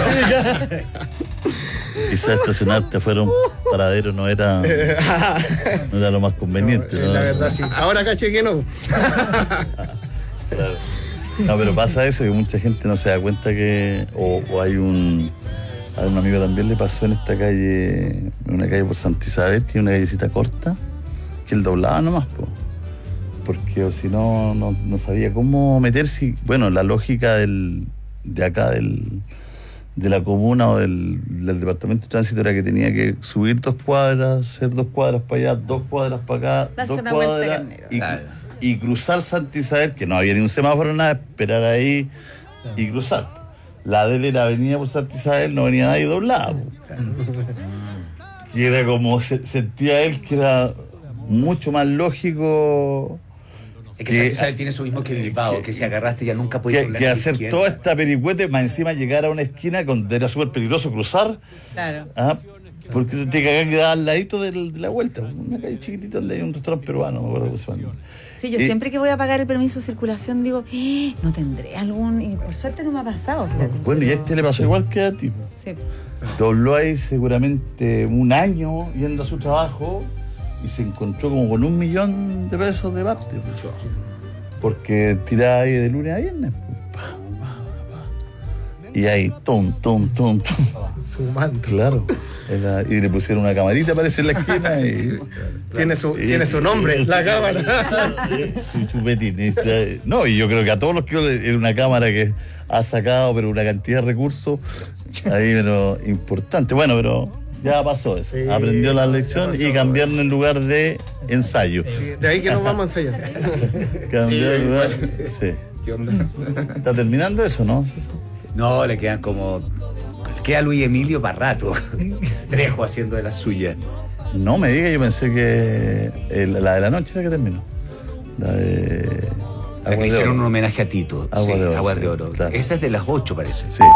Quizás estacionarte afuera un paradero no era, no era lo más conveniente. No, ¿no? La verdad, sí. Ahora caché que no. Claro. No, pero pasa eso, que mucha gente no se da cuenta que... O, o hay un... A un amigo también le pasó en esta calle, en una calle por Santa Isabel, que es una callecita corta, que él doblaba nomás, po, porque o si no, no, no sabía cómo meterse. Bueno, la lógica del, de acá, del, de la comuna o del, del departamento de tránsito era que tenía que subir dos cuadras, hacer dos cuadras para allá, dos cuadras para acá, darse dos una cuadras y, y cruzar Santa Isabel, que no había ni un semáforo, nada, esperar ahí y cruzar. La de él era avenida por Santa Isabel, no venía nadie doblado. Y era como, se, sentía él que era mucho más lógico. Es que, que Santa Isabel tiene eso mismo que Bilbao, que, que si agarraste ya nunca podías doblar. Que, que hacer izquierda. Toda esta pericuete, más encima llegar a una esquina donde era súper peligroso cruzar. Claro. ¿Ah? Porque te cagás que daba al ladito de, de la vuelta. Una calle chiquitita donde hay un restaurante peruano, no me acuerdo cómo se llama. Sí, yo y, siempre que voy a pagar el permiso de circulación digo, eh, no tendré algún... Y por suerte no me ha pasado. Fíjate. Bueno, y a este le pasó igual que a ti. Sí. Dobló ahí seguramente un año yendo a su trabajo y se encontró como con un millón de pesos de parte. Porque tiraba ahí de lunes a viernes. Y ahí, tum, tum, tum, tum. Sumando. Claro. Era- y le pusieron una camarita, parece, en la esquina. Y, Tiene su, tiene su nombre, la cámara. su chupetín. Y, eh, No, y yo creo que a todos los que era una cámara que ha sacado, pero una cantidad de recursos ahí, pero importante. Bueno, pero ya pasó eso. Sí, Aprendió la lección ya pasó. y cambiaron el lugar de ensayo. De ahí que nos vamos a ensayar. Cambió el lugar. igual. Sí. ¿Qué onda? Está terminando eso, ¿no? No, le quedan como. Queda Luis Emilio para rato. Trejo haciendo de las suyas. No me diga, yo pensé que el- la de la noche era que terminó. La de. La que hicieron un homenaje a Tito. Agua sí, de Oro, Aguas sí, de Oro. claro. Esa es de las ocho, parece. Sí.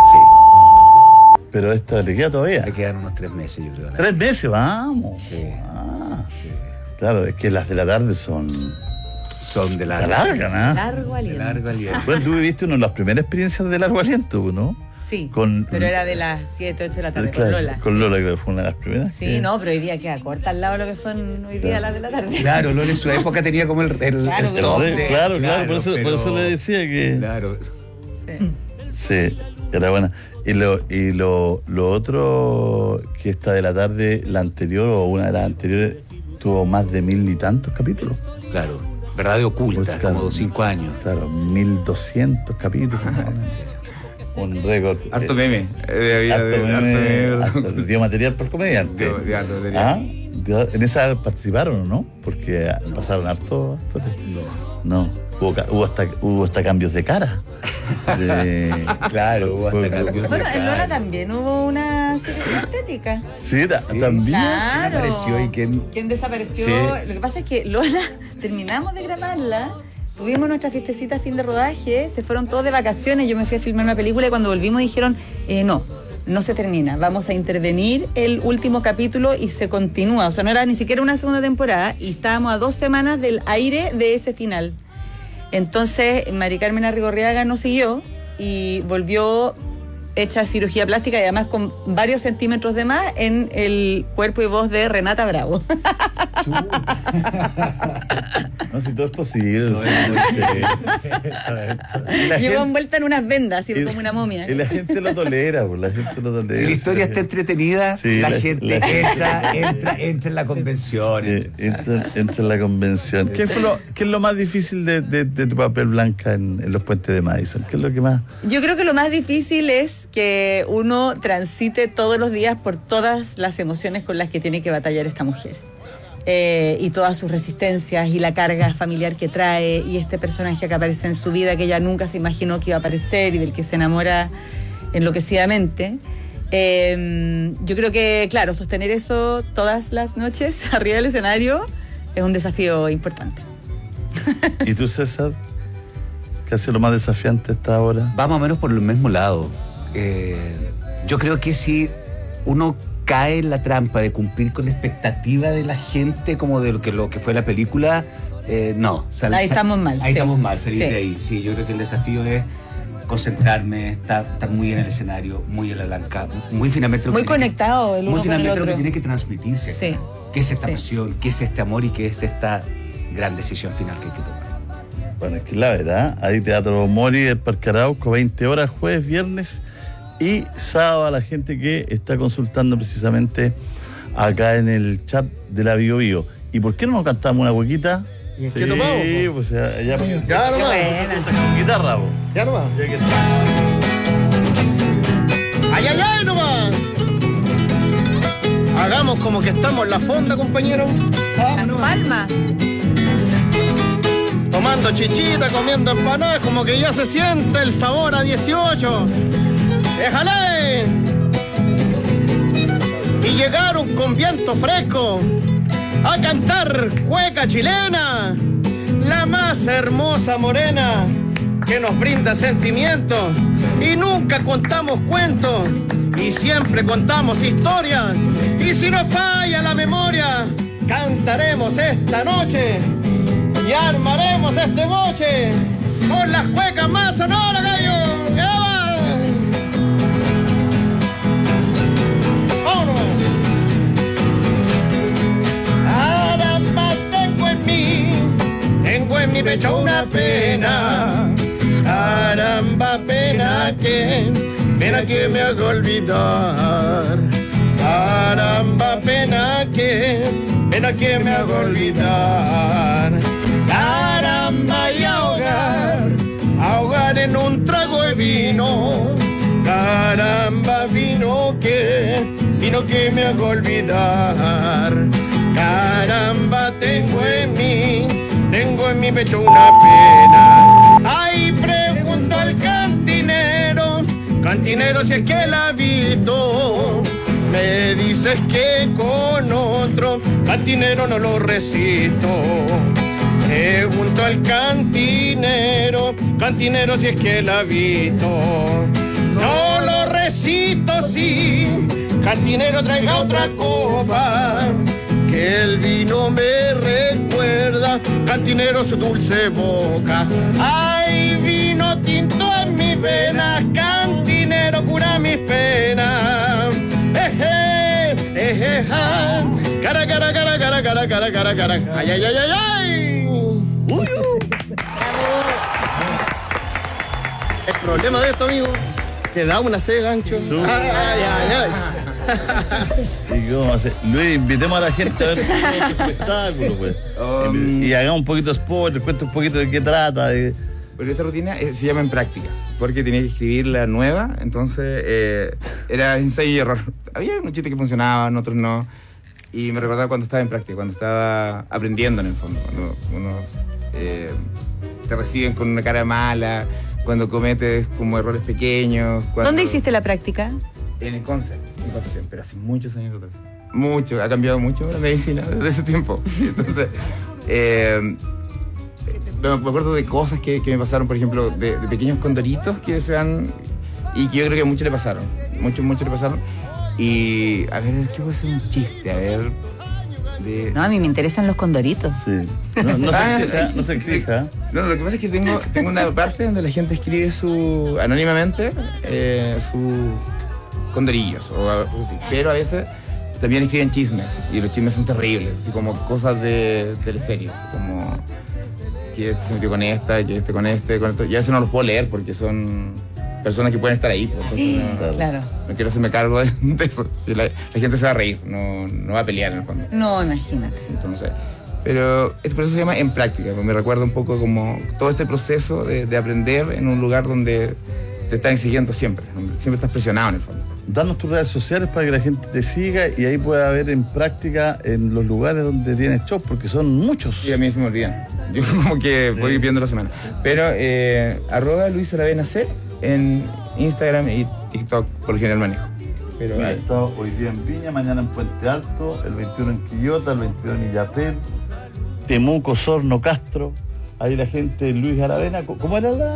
Pero esta le queda todavía. Le quedan unos tres meses, yo creo. la- Tres meses, vamos. Sí. Ah, claro, es que las de la tarde son. Son de Se largo. alargan, ¿ah? Largo aliento. Largo aliento. Bueno, tú viviste una de las primeras experiencias de largo aliento, ¿no? Sí, Con- pero era de las siete, ocho de la tarde Claro, con Lola. Con Lola, creo que fue una de las primeras. Sí, que- no, pero hoy día queda corta al lado de lo que son hoy día las de la tarde. Claro, Lola en su época tenía como el, el, Claro, el pero- top Claro, de- claro, claro, por, eso, por pero- eso le decía que. Claro. Sí. Sí, era buena. Y lo, y lo, lo otro que esta de la tarde, la anterior o una de las anteriores, tuvo más de mil y tantos capítulos. Claro. Verdad de oculta, Pues, claro. como cinco años. Claro, mil doscientos capítulos. Un récord. Harto meme. Eh, había Harto de- meme, harto harto- dio material por comediante. Dio- dio harto material. ¿Ah? Dio- ¿En esa participaron o no? Porque pasaron harto. harto- No. Hubo, ca- hubo hasta, hubo hasta cambios de cara. De- Claro, hubo hasta Fue- cambios. Bueno, en Lola también hubo una cirugía estética. Sí, ta- también. Claro. Apareció y que ¿Quién desapareció? Sí. Lo que pasa es que Lola, terminamos de grabarla, tuvimos nuestra fiestecita a fin de rodaje, se fueron todos de vacaciones, yo me fui a filmar una película y cuando volvimos dijeron, eh, no, no se termina, vamos a intervenir el último capítulo y se continúa. O sea, no era ni siquiera una segunda temporada y estábamos a dos semanas del aire de ese final. Entonces, Mari Carmen Arrigorriaga no siguió y volvió hecha cirugía plástica y además con varios centímetros de más en el cuerpo y voz de Renata Bravo. No, si todo es posible. sí, sí. Y la Llegó gente- envuelta en unas vendas, así y- como una momia. Y la gente lo tolera, pues la gente lo tolera. Si la historia sí. está entretenida, Sí, la, la- gente la gente- entra, entra, entra en la convención. Sí, entra, entra en la convención. ¿Qué, fue lo, ¿Qué es lo más difícil de, de- de tu papel, Blanca, en, en los puentes de Madison? ¿Qué es lo que más? Yo creo que lo más difícil es que uno transite todos los días por todas las emociones con las que tiene que batallar esta mujer. Eh, y todas sus resistencias y la carga familiar que trae y este personaje que aparece en su vida que ella nunca se imaginó que iba a aparecer y del que se enamora enloquecidamente. Eh, yo creo que, claro, sostener eso todas las noches arriba del escenario es un desafío importante. ¿Y tú, César? ¿Qué ha sido lo más desafiante hasta ahora? Va más o menos por el mismo lado. Eh, yo creo que si uno cae en la trampa de cumplir con la expectativa de la gente como de lo que, lo que fue la película, eh, no. Sal- Ahí sal- estamos mal, Ahí sí. estamos mal, salir Sí. de ahí. Sí, yo creo que el desafío es concentrarme, estar, estar muy en el escenario, muy en la blanca, muy finalmente lo Muy que tiene que- conectado el uno muy con el finalmente lo que otro. tiene que transmitirse. Sí. ¿Qué es esta Sí. pasión? ¿Qué es este amor? Y qué es esta gran decisión final que hay que tomar. Bueno, es que la verdad, ahí Teatro Mori, el Parque Arauco, veinte horas, jueves, viernes y sábado a la gente que está consultando precisamente acá en el chat de la Bio Bio. ¿Y por qué no nos cantamos una huequita? ¿Y en sí, qué tomamos, po? pues ya, ya, Ya nomás. con guitarra, po. Ya nomás. Ya que- ¡Ay, ay, ay, nomás! Hagamos como que estamos en la fonda, compañero. Las palmas. Tomando chichita, comiendo empanadas, como que ya se siente el sabor a dieciocho. ¡Déjale! Y llegaron con viento fresco a cantar cueca chilena, la más hermosa morena que nos brinda sentimientos. Y nunca contamos cuentos y siempre contamos historias. Y si nos falla la memoria, cantaremos esta noche y armaremos este boche con las cuecas más sonoras, gallo. ¡Ya va! ¡Vámonos! Caramba, tengo en mí, tengo en mi pecho una pena. Caramba, pena que pena que me haga olvidar. Caramba, pena que, pena que me haga olvidar. Caramba, y ahogar, ahogar en un trago de vino. Caramba, vino que, vino que me haga olvidar. Caramba, tengo en mí, tengo en mi pecho una pena. Ay, pregunto al cantinero, cantinero si es que la ha visto. Me dices que con otro cantinero no lo resisto. Pregunto al cantinero, cantinero si es que la ha visto. No lo recito, sí. Cantinero, traiga otra copa, que el vino me recuerda, cantinero, su dulce boca. Ay, vino tinto en mis venas, cantinero, cura mis penas. Eje, eje, ja. Cara, cara, cara, cara, cara, cara, cara, cara. Ay, ay, ay, ay, ay. Uy, uy. El problema de esto, amigo, que da una sed, gancho. Ay, ay, ay, ay. Sí, ¿qué vamos a hacer? Luis, invitemos a la gente a ver este espectáculo, pues. Um, y hagamos un poquito de spoiler, cuenta un poquito de qué trata. De... Pero esta rutina eh, se llama En Práctica, porque tenía que escribir la nueva, entonces eh, era ensayo y error. Había unos chistes que funcionaban, otros no. Y me recordaba cuando estaba en práctica, cuando estaba aprendiendo en el fondo, cuando uno eh, te reciben con una cara mala, cuando cometes como errores pequeños. Cuando... ¿Dónde hiciste la práctica? En el Concept, en Concepción, pero hace muchos años atrás. Mucho, ha cambiado mucho la medicina desde ese tiempo. Entonces, eh, me acuerdo de cosas que, que me pasaron, por ejemplo, de, de pequeños condoritos que se han... Y que yo creo que a muchos le pasaron. Muchos, muchos le pasaron. Y, a ver, ¿qué puede ser un chiste? A ver... De... No, a mí me interesan los condoritos. Sí. No, no se exija, no se exija. No, lo que pasa es que tengo, tengo una parte donde la gente escribe su... anónimamente, eh, su... condorillos o algo así. Pero a veces también escriben chismes y los chismes son terribles, así como cosas de teleseries, como que se metió con esta, que este con este, con esto. Y a veces no los puedo leer porque son personas que pueden estar ahí. Pues, entonces no, claro. No quiero hacerme cargo de, de eso. La, la gente se va a reír, no, no va a pelear en el fondo. No, imagínate. Entonces, pero este proceso se llama En Práctica, porque me recuerda un poco como todo este proceso de, de aprender en un lugar donde te están exigiendo siempre, donde siempre estás presionado en el fondo. Danos tus redes sociales para que la gente te siga y ahí pueda ver En Práctica en los lugares donde tienes shows, porque son muchos. Sí, a mí se me olvidan. Yo como que voy viendo la semana. Pero eh, arroba Luis Aravena C en Instagram y TikTok por lo general manejo. Pero mira, he estado hoy día en Viña, mañana en Puente Alto, el veintiuno en Quillota, el veintidós en Illapel, Temuco, Sorno, Castro. Ahí la gente, Luis Aravena, ¿cómo era la...?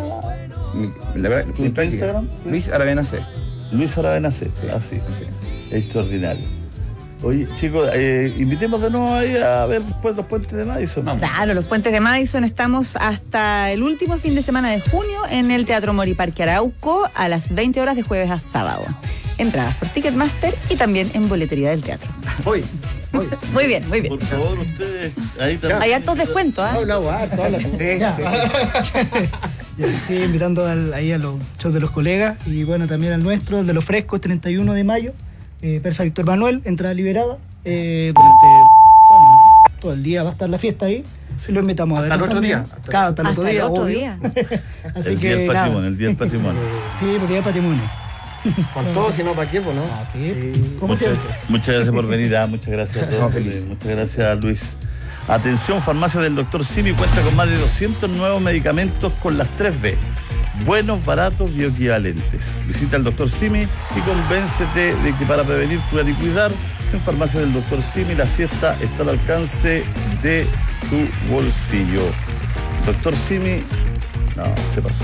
La verdad, ¿Tu Instagram? Luis Aravena C. Luis Aravena C, sí, así, sí. Extraordinario. Oye, chicos, eh, invitemos de nuevo ahí a ver después los puentes de Madison. Vamos. Claro, los puentes de Madison. Estamos hasta el último fin de semana de junio en el Teatro Mori Parque Arauco a las veinte horas de jueves a sábado. Entradas por Ticketmaster y también en boletería del teatro. Voy, voy. Muy bien, muy bien. Por favor, ustedes ahí también. Hay hartos descuentos, ¿ah? Habla, harto, habla. Sí, sí, sí. Sí, invitando al, ahí a los shows de los colegas y bueno, también al nuestro, el de los frescos, treinta y uno de mayo, eh, Persa Víctor Manuel, entrada liberada, eh, durante bueno, todo el día va a estar la fiesta ahí, si lo invitamos a ver. Hasta el otro día. Hasta, claro, hasta el otro hasta día, el otro obvio. día. Así el que, día del nada. patrimonio, el día del patrimonio. Sí, porque día del patrimonio. Con todo, si no, ¿para qué, pues, no? Ah, sí, sí. Como muchas, siempre. muchas gracias por venir, ah, muchas gracias a todos. No, feliz. Muchas gracias, Luis. Atención, Farmacia del doctor Simi cuenta con más de doscientos nuevos medicamentos con las tres B. Buenos, baratos, bioequivalentes. Visita al doctor Simi y convéncete de que para prevenir, curar y cuidar, en Farmacia del doctor Simi la fiesta está al alcance de tu bolsillo. doctor Simi, no, se pasó.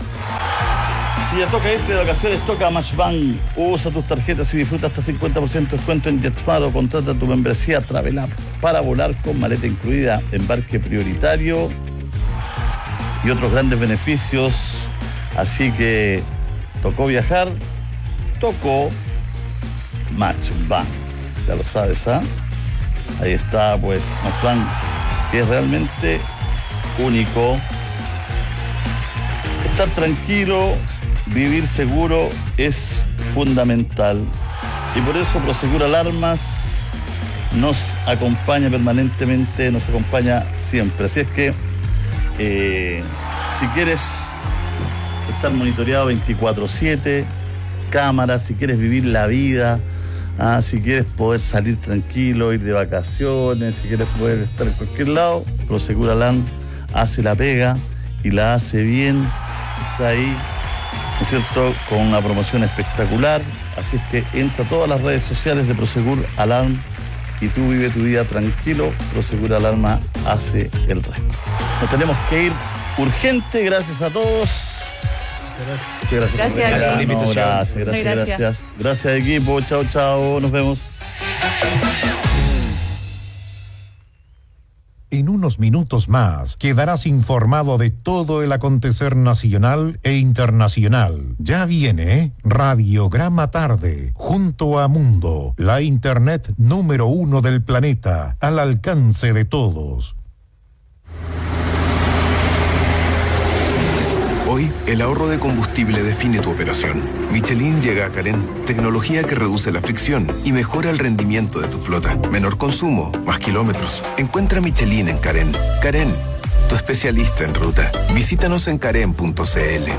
Si ya toca irte de vacaciones, toca Matchbank. Usa tus tarjetas y disfruta hasta cincuenta por ciento de descuento en JetSmart o contrata tu membresía Travel App para volar con maleta incluida, embarque prioritario y otros grandes beneficios. Así que tocó viajar, tocó Matchbank. Ya lo sabes, ¿ah? ¿eh? Ahí está, pues, Matchbank, que es realmente único. Estar tranquilo vivir seguro es fundamental. Y por eso Prosegur Alarmas nos acompaña permanentemente, nos acompaña siempre. Así es que eh, si quieres estar monitoreado veinticuatro siete, cámaras, si quieres vivir la vida, ah, si quieres poder salir tranquilo, ir de vacaciones, si quieres poder estar en cualquier lado, Prosegur Alarm hace la pega y la hace bien, está ahí, ¿no es cierto?, con una promoción espectacular. Así es que entra a todas las redes sociales de Prosegur Alarm y tú vive tu vida tranquilo. Prosegur Alarma hace el resto. Nos tenemos que ir urgente. Gracias a todos. Muchas gracias. Gracias, por venir. gracias. No, gracias, gracias, Gracias. gracias. Gracias, equipo. Chao, chao. Nos vemos. En unos minutos más quedarás informado de todo el acontecer nacional e internacional. Ya viene Radiograma Tarde, junto a Mundo, la internet número uno del planeta, al alcance de todos. Hoy, el ahorro de combustible define tu operación. Michelin llega a Carén, tecnología que reduce la fricción y mejora el rendimiento de tu flota. Menor consumo, más kilómetros. Encuentra Michelin en Carén. Carén, tu especialista en ruta. Visítanos en carén punto c l.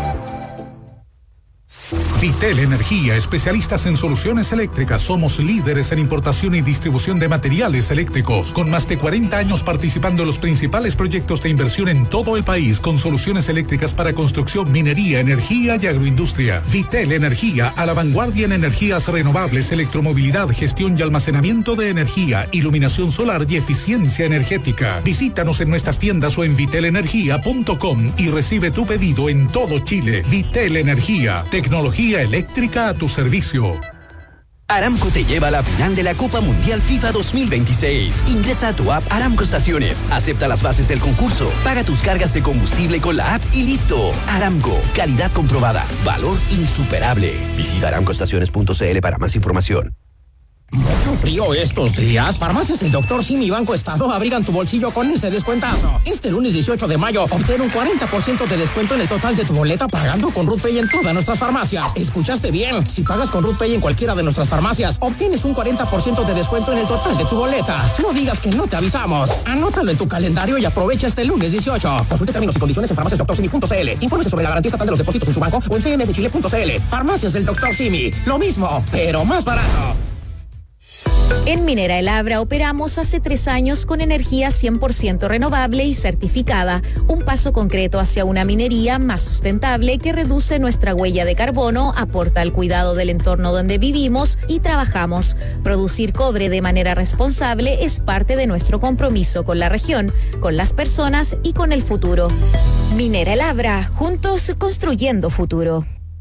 Vitel Energía, especialistas en soluciones eléctricas. Somos líderes en importación y distribución de materiales eléctricos, con más de cuarenta años participando en los principales proyectos de inversión en todo el país, con soluciones eléctricas para construcción, minería, energía y agroindustria. Vitel Energía, a la vanguardia en energías renovables, electromovilidad, gestión y almacenamiento de energía, iluminación solar y eficiencia energética. Visítanos en nuestras tiendas o en vitel energía punto com y recibe tu pedido en todo Chile. Vitel Energía, tecnología eléctrica a tu servicio. Aramco te lleva a la final de la Copa Mundial FIFA dos mil veintiséis. Ingresa a tu app Aramco Estaciones, acepta las bases del concurso, paga tus cargas de combustible con la app y listo. Aramco, calidad comprobada, valor insuperable. Visita aramco estaciones punto c l para más información. Mucho frío estos días. Farmacias del doctor Simi y Banco Estado abrigan tu bolsillo con este descuentazo. Este lunes dieciocho de mayo obtén un cuarenta por ciento de descuento en el total de tu boleta pagando con RutPay en todas nuestras farmacias. ¿Escuchaste bien? Si pagas con RutPay en cualquiera de nuestras farmacias, obtienes un cuarenta por ciento de descuento en el total de tu boleta. No digas que no te avisamos. Anótalo en tu calendario y aprovecha este lunes dieciocho. Consulte términos y condiciones en farmacias doctor simi punto c l. Infórmese sobre la garantía estatal de los depósitos en su banco o en c m de chile punto c l. Farmacias del doctor Simi. Lo mismo, pero más barato. En Minera El Abra operamos hace tres años con energía cien por ciento renovable y certificada, un paso concreto hacia una minería más sustentable que reduce nuestra huella de carbono, aporta al cuidado del entorno donde vivimos y trabajamos. Producir cobre de manera responsable es parte de nuestro compromiso con la región, con las personas y con el futuro. Minera El Abra, juntos construyendo futuro.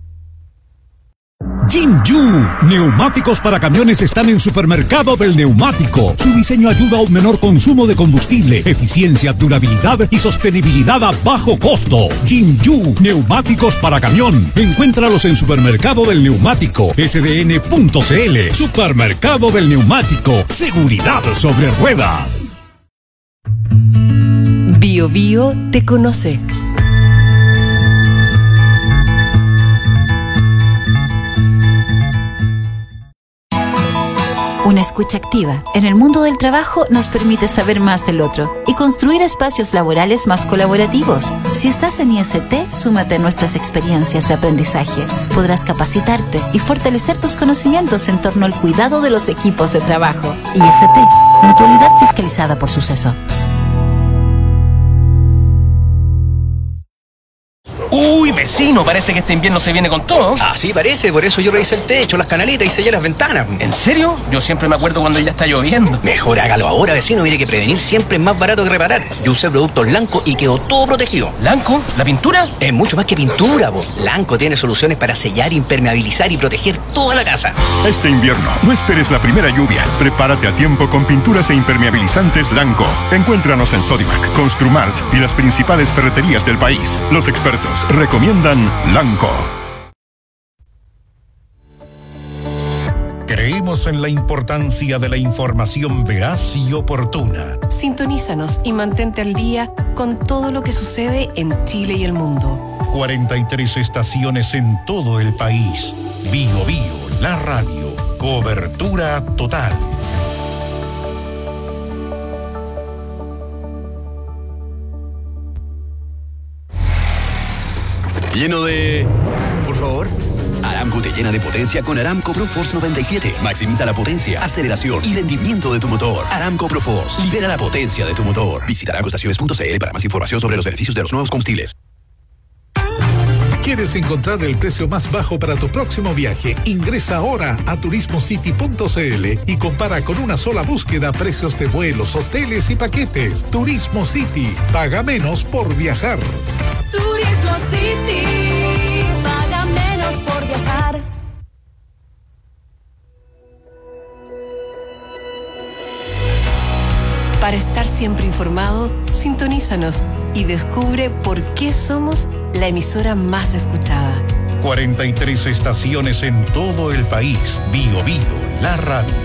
Jinju, neumáticos para camiones están en Supermercado del Neumático. Su diseño ayuda a un menor consumo de combustible, eficiencia, durabilidad y sostenibilidad a bajo costo. Jinju, neumáticos para camión. Encuéntralos en Supermercado del Neumático, s d n punto c l. Supermercado del Neumático, seguridad sobre ruedas. Bio Bio te conoce. Una escucha activa en el mundo del trabajo nos permite saber más del otro y construir espacios laborales más colaborativos. Si estás en I S T, súmate a nuestras experiencias de aprendizaje. Podrás capacitarte y fortalecer tus conocimientos en torno al cuidado de los equipos de trabajo. I S T, mutualidad fiscalizada por Suceso. Uy, vecino, parece que este invierno se viene con todo. Así parece, por eso yo revisé el techo, las canaletas y sellé las ventanas. ¿En serio? Yo siempre me acuerdo cuando ya está lloviendo. Mejor hágalo ahora, vecino, mire que prevenir siempre es más barato que reparar. Yo usé productos Lanco y quedó todo protegido. ¿Lanco? ¿La pintura? Es mucho más que pintura, po. Lanco tiene soluciones para sellar, impermeabilizar y proteger toda la casa. Este invierno, no esperes la primera lluvia. Prepárate a tiempo con pinturas e impermeabilizantes Lanco. Encuéntranos en Sodimac, Construmart y las principales ferreterías del país. Los expertos recomiendan Lanco. Creemos en la importancia de la información veraz y oportuna. Sintonízanos y mantente al día con todo lo que sucede en Chile y el mundo. cuarenta y tres estaciones en todo el país. Bio Bio, la radio. Cobertura total. Lleno de... Por favor. Aramco te llena de potencia con Aramco ProForce noventa y siete. Maximiza la potencia, aceleración y rendimiento de tu motor. Aramco ProForce. Libera la potencia de tu motor. Visita aramco estaciones punto c l para más información sobre los beneficios de los nuevos combustibles. ¿Quieres encontrar el precio más bajo para tu próximo viaje? Ingresa ahora a turismo city punto c l y compara con una sola búsqueda precios de vuelos, hoteles y paquetes. Turismo City. Paga menos por viajar. Turismo City. Paga menos por viajar. Para estar siempre informado, sintonízanos y descubre por qué somos la emisora más escuchada. cuarenta y tres estaciones en todo el país. Bio Bio, la radio.